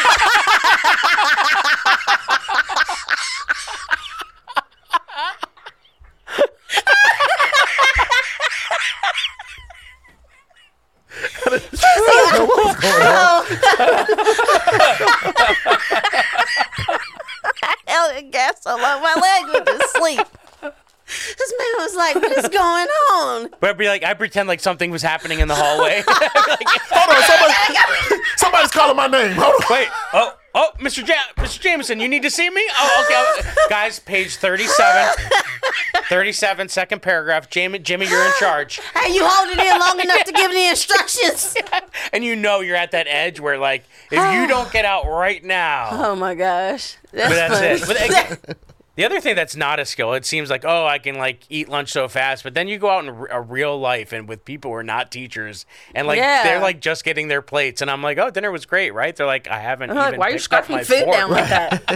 [SPEAKER 3] Held in gas so long, my leg went to sleep. This man was like, "What is going on?"
[SPEAKER 1] but I'd be like, I pretend like something was happening in the hallway.
[SPEAKER 2] Hold on, somebody's calling my name. Hold on.
[SPEAKER 1] Wait, oh, Oh, Mr. Jameson, you need to see me? Oh, okay. Guys, page 37. 37, second paragraph. Jimmy, you're in charge.
[SPEAKER 3] Hey, you hold it in long enough to give the instructions.
[SPEAKER 1] And you know you're at that edge where, like, if you don't get out right now.
[SPEAKER 3] Oh, my gosh.
[SPEAKER 1] That's
[SPEAKER 3] funny.
[SPEAKER 1] it. But again, the other thing that's not a skill, it seems like, I can, like, eat lunch so fast. But then you go out in a real life and with people who are not teachers. And, like, they're, like, just getting their plates. And I'm like, dinner was great, right? They're like, I haven't even
[SPEAKER 3] why are you
[SPEAKER 1] picked up
[SPEAKER 3] scarfing
[SPEAKER 1] my
[SPEAKER 3] food
[SPEAKER 1] fork.
[SPEAKER 3] down like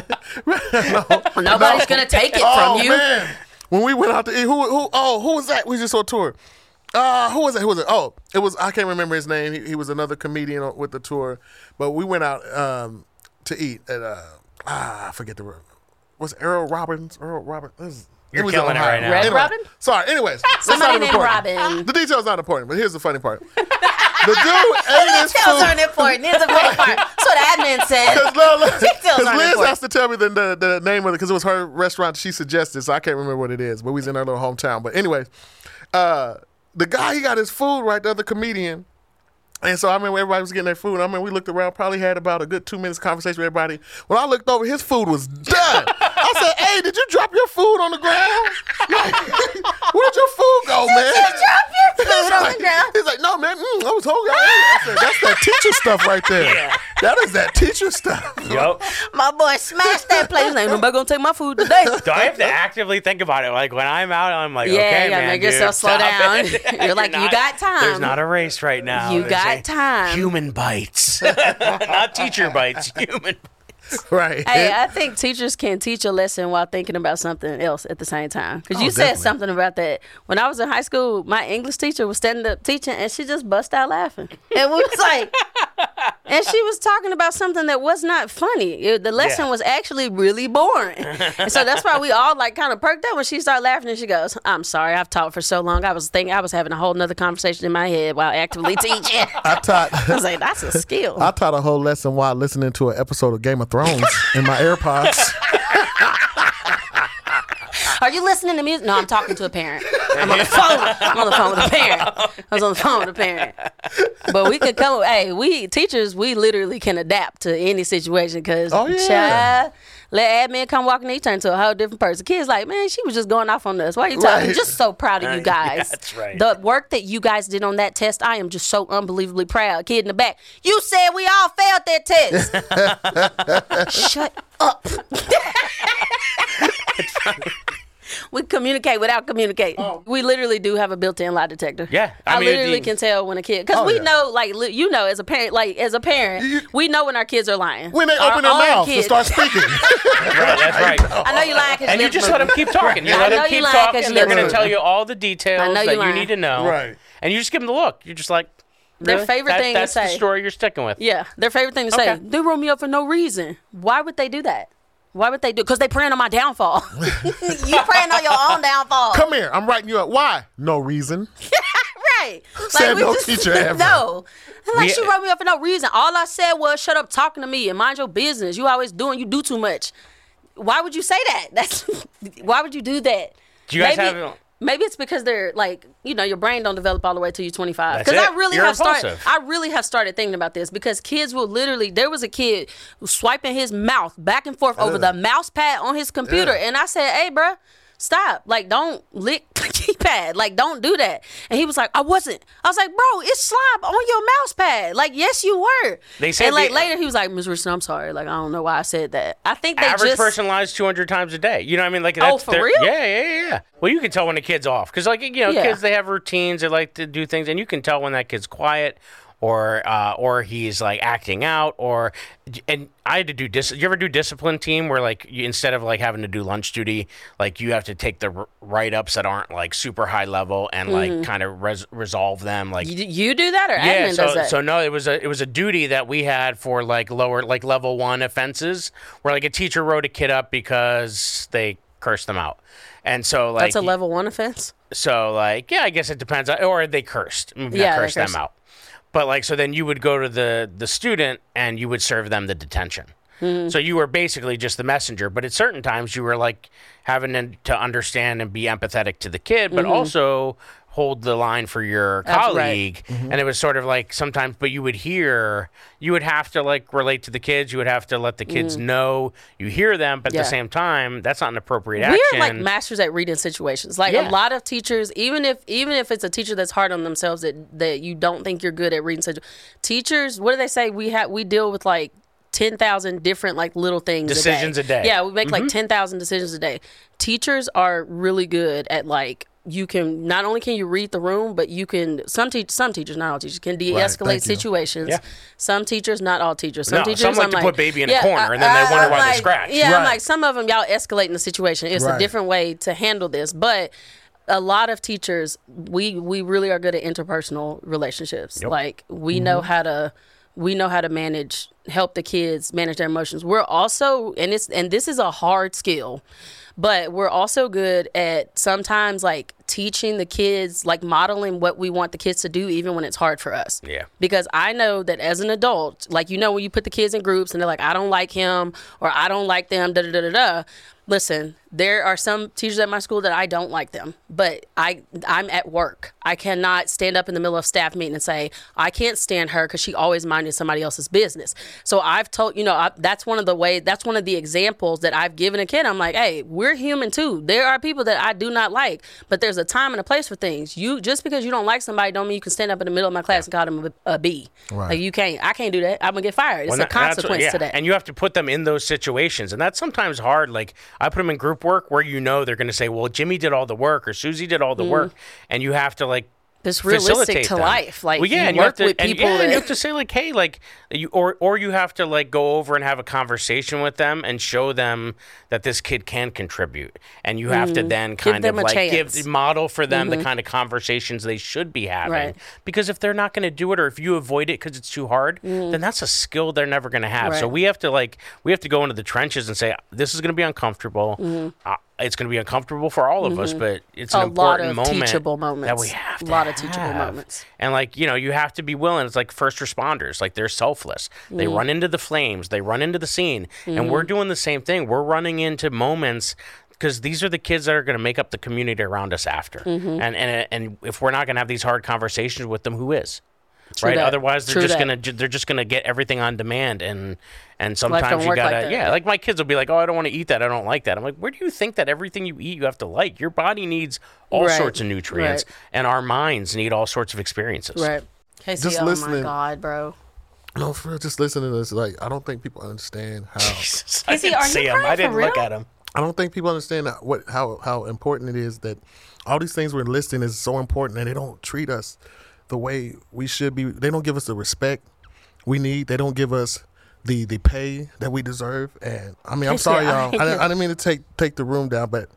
[SPEAKER 3] that? Nobody's going to take it from you.
[SPEAKER 2] Man. When we went out to eat, who was that? We just saw a tour. Who was that? Oh, it was, I can't remember his name. He was another comedian with the tour. But we went out to eat at, I forget the word. Was Earl Robbins?
[SPEAKER 1] You're killing it right now.
[SPEAKER 3] Red Robin?
[SPEAKER 2] Sorry. Anyways,
[SPEAKER 3] Somebody named Robin.
[SPEAKER 2] The details not important, but here's the funny part. The dude ate his
[SPEAKER 3] Details
[SPEAKER 2] food.
[SPEAKER 3] aren't important. Here's the funny part. That's what admin said.
[SPEAKER 2] Because
[SPEAKER 3] aren't
[SPEAKER 2] Liz
[SPEAKER 3] important.
[SPEAKER 2] has to tell me the name of it because it was her restaurant she suggested, so I can't remember what it is. But we was in her little hometown. But anyway, the guy, he got his food right, the other comedian. And so I remember everybody was getting their food. I mean, we looked around, probably had about a good 2 minutes conversation with everybody. When I looked over, his food was done. I said, "Hey, did you drop your food on the ground? Like, where'd your food go, man?"
[SPEAKER 3] Did you drop your food on the ground?
[SPEAKER 2] He's like, "No, man, I was hungry." I said, "That's that teacher stuff right there.
[SPEAKER 1] Yeah.
[SPEAKER 2] That is that teacher stuff."
[SPEAKER 1] Yup.
[SPEAKER 3] My boy smashed that plate. He's like, nobody going to take my food today.
[SPEAKER 1] Do I have to actively think about it? Like, when I'm out, I'm like,
[SPEAKER 3] Yeah,
[SPEAKER 1] okay,
[SPEAKER 3] you gotta
[SPEAKER 1] man,
[SPEAKER 3] make
[SPEAKER 1] dude,
[SPEAKER 3] yourself slow
[SPEAKER 1] stop
[SPEAKER 3] down.
[SPEAKER 1] it.
[SPEAKER 3] You're like, you got time.
[SPEAKER 1] There's not a race right now.
[SPEAKER 3] You
[SPEAKER 1] They
[SPEAKER 3] got
[SPEAKER 1] say
[SPEAKER 3] time.
[SPEAKER 1] Human bites. Not teacher bites, human.
[SPEAKER 2] Right.
[SPEAKER 3] Hey, I think teachers can teach a lesson while thinking about something else at the same time. Because you said
[SPEAKER 2] definitely.
[SPEAKER 3] something about that. When I was in high school, my English teacher was standing up teaching, and she just bust out laughing. And we was like, and she was talking about something that was not funny. The lesson
[SPEAKER 1] Yeah.
[SPEAKER 3] was actually really boring. And so that's why we all like kind of perked up when she started laughing, and she goes, "I'm sorry, I've taught for so long. I was having a whole nother conversation in my head while actively teaching."
[SPEAKER 2] I
[SPEAKER 3] was like, that's a skill.
[SPEAKER 2] I taught a whole lesson while listening to an episode of Game of Thrones in my AirPods.
[SPEAKER 3] Are you listening to music? No, I'm talking to a parent. I'm on the phone. I'm on the phone with a parent. I was on the phone with a parent. But we could come. Hey, we teachers, we literally can adapt to any situation because, child, let admin come walking, he turned to a whole different person. Kids like, man, she was just going off on us. Why are you talking? I'm just so proud of you guys.
[SPEAKER 1] Yeah, that's right.
[SPEAKER 3] The work that you guys did on that test, I am just so unbelievably proud. Kid in the back, you said we all failed that test. Shut up. We communicate without communicating. We literally do have a built-in lie detector.
[SPEAKER 1] Yeah,
[SPEAKER 3] I
[SPEAKER 1] mean,
[SPEAKER 3] literally can tell when a kid, because we know, like, you know, as a parent, we know when our kids are lying.
[SPEAKER 2] When they
[SPEAKER 3] Our
[SPEAKER 2] open their
[SPEAKER 3] own
[SPEAKER 2] mouth
[SPEAKER 3] kids.
[SPEAKER 2] and start speaking.
[SPEAKER 1] Right, that's right.
[SPEAKER 3] I know you lying because
[SPEAKER 1] And you just let them keep talking. You let
[SPEAKER 3] I
[SPEAKER 1] them
[SPEAKER 3] know you
[SPEAKER 1] keep
[SPEAKER 3] lying 'cause
[SPEAKER 1] talking.
[SPEAKER 3] you
[SPEAKER 1] They're
[SPEAKER 3] live
[SPEAKER 1] going to
[SPEAKER 3] with
[SPEAKER 1] tell
[SPEAKER 3] them.
[SPEAKER 1] you all the details
[SPEAKER 3] I know you
[SPEAKER 1] that you
[SPEAKER 3] lying.
[SPEAKER 1] need to know.
[SPEAKER 2] Right.
[SPEAKER 1] And you just give them the look. You're just like,
[SPEAKER 3] Their
[SPEAKER 1] really?
[SPEAKER 3] favorite thing to
[SPEAKER 1] that's the
[SPEAKER 3] say.
[SPEAKER 1] story you're sticking with.
[SPEAKER 3] Yeah, their favorite thing to say.
[SPEAKER 1] Okay.
[SPEAKER 3] They wrote me up for no reason. Why would they do that? Why would they do? Because they praying on my downfall. You praying on your own downfall.
[SPEAKER 2] Come here. I'm writing you up. Why? No reason.
[SPEAKER 3] Right.
[SPEAKER 2] Said
[SPEAKER 3] we
[SPEAKER 2] no teacher ever.
[SPEAKER 3] No. Like,
[SPEAKER 1] We-
[SPEAKER 3] she wrote me up for no reason. All I said was, shut up talking to me and mind your business. You always doing, you do too much. Why would you say that? Why would you do that?
[SPEAKER 1] Do you guys have...
[SPEAKER 3] Maybe it's because they're like, you know, your brain don't develop all the way till you're 25.
[SPEAKER 1] That's
[SPEAKER 3] Because
[SPEAKER 1] it. You're impulsive.
[SPEAKER 3] I really have started thinking about this because kids will literally, there was a kid who swiping his mouth back and forth over the mouse pad on his computer. And I said, hey, bruh, stop. Like, don't lick the keypad. Like, don't do that. And he was like, I wasn't. I was like, bro, it's slob on your mouse pad. Like, yes, you were.
[SPEAKER 1] They said
[SPEAKER 3] and like
[SPEAKER 1] the-
[SPEAKER 3] later he was like, Ms. Richardson, I'm sorry. Like, I don't know why I said that. I think they
[SPEAKER 1] Average
[SPEAKER 3] just
[SPEAKER 1] person lies 200 times a day. You know what I mean? Like, that's
[SPEAKER 3] for real?
[SPEAKER 1] Yeah. Well, you can tell when a kid's off. Because, like, you know,
[SPEAKER 3] Yeah.
[SPEAKER 1] kids, they have routines. They like to do things. And you can tell when that kid's quiet or he's, like, acting out. And I had to do you ever do discipline team where, like, instead of, like, having to do lunch duty, like, you have to take the write-ups that aren't, like, super high level and, like, kind of resolve them. Like,
[SPEAKER 3] you do that or
[SPEAKER 1] yeah,
[SPEAKER 3] admin does that?
[SPEAKER 1] so no, it was a duty that we had for like lower, like level 1 offenses, where like a teacher wrote a kid up because they cursed them out, and so like
[SPEAKER 3] That's a level 1 offense?
[SPEAKER 1] So like yeah, I guess it depends, or they cursed, maybe
[SPEAKER 3] Yeah,
[SPEAKER 1] not
[SPEAKER 3] they
[SPEAKER 1] cursed them
[SPEAKER 3] cursed.
[SPEAKER 1] out, but like so then you would go to the student and you would serve them the detention. So you were basically just the messenger, but at certain times you were like having to understand and be empathetic to the kid, but also hold the line for your
[SPEAKER 3] That's right.
[SPEAKER 1] colleague. And it was sort of like sometimes, but you would have to like relate to the kids. You would have to let the kids know you hear them, but at the same time, that's not an appropriate action.
[SPEAKER 3] We're like masters at reading situations. Like a lot of teachers, even if it's a teacher that's hard on themselves that you don't think you're good at reading situations. Teachers, what do they say? We deal with like 10,000 different like little things
[SPEAKER 1] decisions a day.
[SPEAKER 3] Yeah, we make like 10,000 decisions a day. Teachers are really good at like you can not only can you read the room, but you can some teachers, not all teachers, can de-escalate situations.
[SPEAKER 1] Yeah.
[SPEAKER 3] Some teachers, not all teachers. Some teachers,
[SPEAKER 1] some like to put baby in a corner and then they wonder why they scratch.
[SPEAKER 3] Yeah, I'm like some of them y'all escalating the situation. It's a different way to handle this, but a lot of teachers, we really are good at interpersonal relationships.
[SPEAKER 1] Yep.
[SPEAKER 3] Like we know how to help the kids manage their emotions. We're also, and this is a hard skill, but we're also good at sometimes like teaching the kids, like modeling what we want the kids to do, even when it's hard for us.
[SPEAKER 1] Yeah.
[SPEAKER 3] Because I know that as an adult, like, you know, when you put the kids in groups and they're like, I don't like him or I don't like them, da da da da da. Listen, there are some teachers at my school that I don't like them, but I'm at work. I cannot stand up in the middle of staff meeting and say, I can't stand her because she always minded somebody else's business. So I've told, that's one of the examples that I've given a kid. I'm like, hey, we're human too. There are people that I do not like, but there's a time and a place for things. Just because you don't like somebody don't mean you can stand up in the middle of my class and call them a B. Right. Like you can't, I can't do that. I'm gonna get fired. It's a consequence to that.
[SPEAKER 1] And you have to put them in those situations. And that's sometimes hard. Like I put them in group work where they're going to say, well, Jimmy did all the work or Susie did all the work. And you have to like,
[SPEAKER 3] it's realistic to life. Like,
[SPEAKER 1] well,
[SPEAKER 3] you work with people.
[SPEAKER 1] And you have to say, like, hey, like, or you have to, like, go over and have a conversation with them and show them that this kid can contribute. And you have to then kind of, like, model for them the kind of conversations they should be having.
[SPEAKER 3] Right.
[SPEAKER 1] Because if they're not going to do it or if you avoid it because it's too hard, then that's a skill they're never going to have.
[SPEAKER 3] Right.
[SPEAKER 1] So we have to go into the trenches and say, this is going to be uncomfortable. It's going to be uncomfortable for all of us, but it's an important moment
[SPEAKER 3] teachable moments
[SPEAKER 1] that we have to
[SPEAKER 3] a lot of teachable moments.
[SPEAKER 1] And like, you have to be willing. It's like first responders, like they're selfless. They run into the flames, they run into the scene, and we're doing the same thing. We're running into moments because these are the kids that are going to make up the community around us after. And if we're not going to have these hard conversations with them, who is?
[SPEAKER 3] True
[SPEAKER 1] right?
[SPEAKER 3] That.
[SPEAKER 1] Otherwise, they're just gonna get everything on demand, and sometimes you gotta, like my kids will be like, oh, I don't want to eat that, I don't like that. I'm like, where do you think that everything you eat you have to like? Your body needs all sorts of nutrients, and our minds need all sorts of experiences.
[SPEAKER 3] Right. Casey,
[SPEAKER 2] just
[SPEAKER 3] listening. My God, bro.
[SPEAKER 2] No, for real, just listening to this, like, I don't think people understand how.
[SPEAKER 1] Jesus, Casey, are you crying
[SPEAKER 3] I didn't
[SPEAKER 1] look at him.
[SPEAKER 2] I don't think people understand how important it is that all these things we're listing is so important, and they don't treat us the way we should be. They don't give us the respect we need. They don't give us the pay that we deserve. And I mean, I'm sorry, y'all. I didn't mean to take the room down, but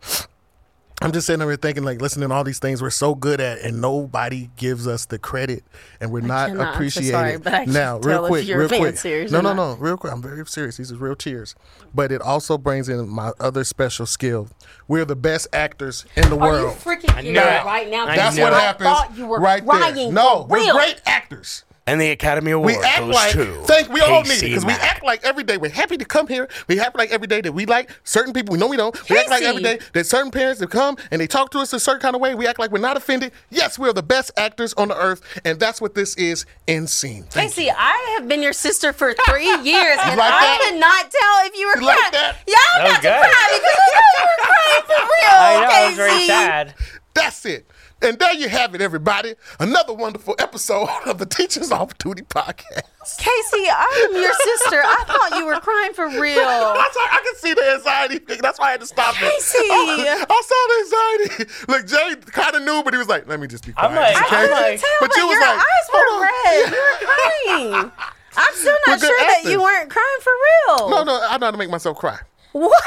[SPEAKER 2] I'm just sitting over here thinking, like, listening to all these things we're so good at, and nobody gives us the credit, and we're not appreciated.
[SPEAKER 3] I'm so sorry, but I
[SPEAKER 2] now,
[SPEAKER 3] real quick.
[SPEAKER 2] Serious no, real quick. I'm very serious. These are real tears. But it also brings in my other special skill. We're the best actors in the world.
[SPEAKER 3] Are you freaking kidding me right now?
[SPEAKER 2] That's what happens.
[SPEAKER 3] I thought you were
[SPEAKER 2] right there. No, we're great actors.
[SPEAKER 1] And the Academy Award goes to
[SPEAKER 2] we all need it because we act like every day we're happy to come here. We act like every day that we like certain people. We know we don't. We act like every day that certain parents that come and they talk to us a certain kind of way. We act like we're not offended. Yes, we're the best actors on the earth, and that's what this is in scene.
[SPEAKER 3] Casey, I have been your sister for 3 years, and
[SPEAKER 2] like
[SPEAKER 3] I could not tell if you were crying.
[SPEAKER 2] Like that?
[SPEAKER 3] Yeah, I'm about to cry because I know you were crying for real.
[SPEAKER 1] I know,
[SPEAKER 3] Casey.
[SPEAKER 1] I was very sad.
[SPEAKER 2] That's it. And there you have it, everybody. Another wonderful episode of the Teachers Off Duty podcast.
[SPEAKER 3] Casey, I'm your sister. I thought you were crying for real.
[SPEAKER 2] I can see the anxiety. That's why I had to stop it.
[SPEAKER 3] Casey.
[SPEAKER 2] I saw the anxiety. Look, Jay kind of knew, but he was like, let me just be quiet.
[SPEAKER 3] I couldn't tell, but your eyes were red. You were crying. I'm still not sure that you weren't crying for real.
[SPEAKER 2] No, I know how to make myself cry.
[SPEAKER 3] What?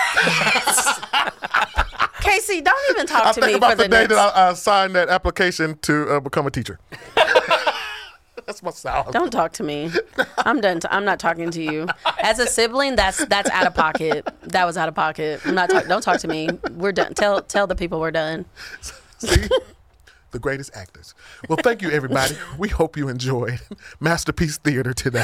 [SPEAKER 3] Casey, don't even talk to me for the
[SPEAKER 2] day that I signed that application to become a teacher. That's my sound.
[SPEAKER 3] Don't talk to me. I'm done. I'm not talking to you. As a sibling, that's out of pocket. That was out of pocket. I'm not. Don't talk to me. We're done. Tell the people we're done.
[SPEAKER 2] See? The greatest actors. Well, thank you, everybody. We hope you enjoyed Masterpiece Theater today.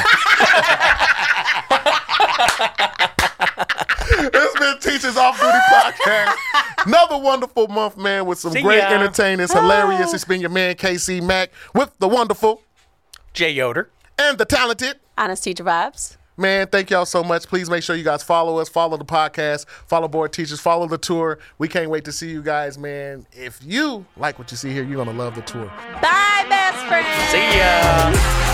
[SPEAKER 2] It's been Teachers Off Duty podcast. Another wonderful month, man, with some
[SPEAKER 1] See
[SPEAKER 2] great
[SPEAKER 1] ya.
[SPEAKER 2] entertainers. Hilarious. It's been your man, KC Mack, with the wonderful
[SPEAKER 1] Jay Yoder.
[SPEAKER 2] and the talented.
[SPEAKER 3] Honest Teacher Vibes.
[SPEAKER 2] Man, thank y'all so much. Please make sure you guys follow us, follow the podcast, follow Board Teachers, follow the tour. We can't wait to see you guys, man. If you like what you see here, you're going to love the tour.
[SPEAKER 3] Bye, best friends.
[SPEAKER 1] See ya.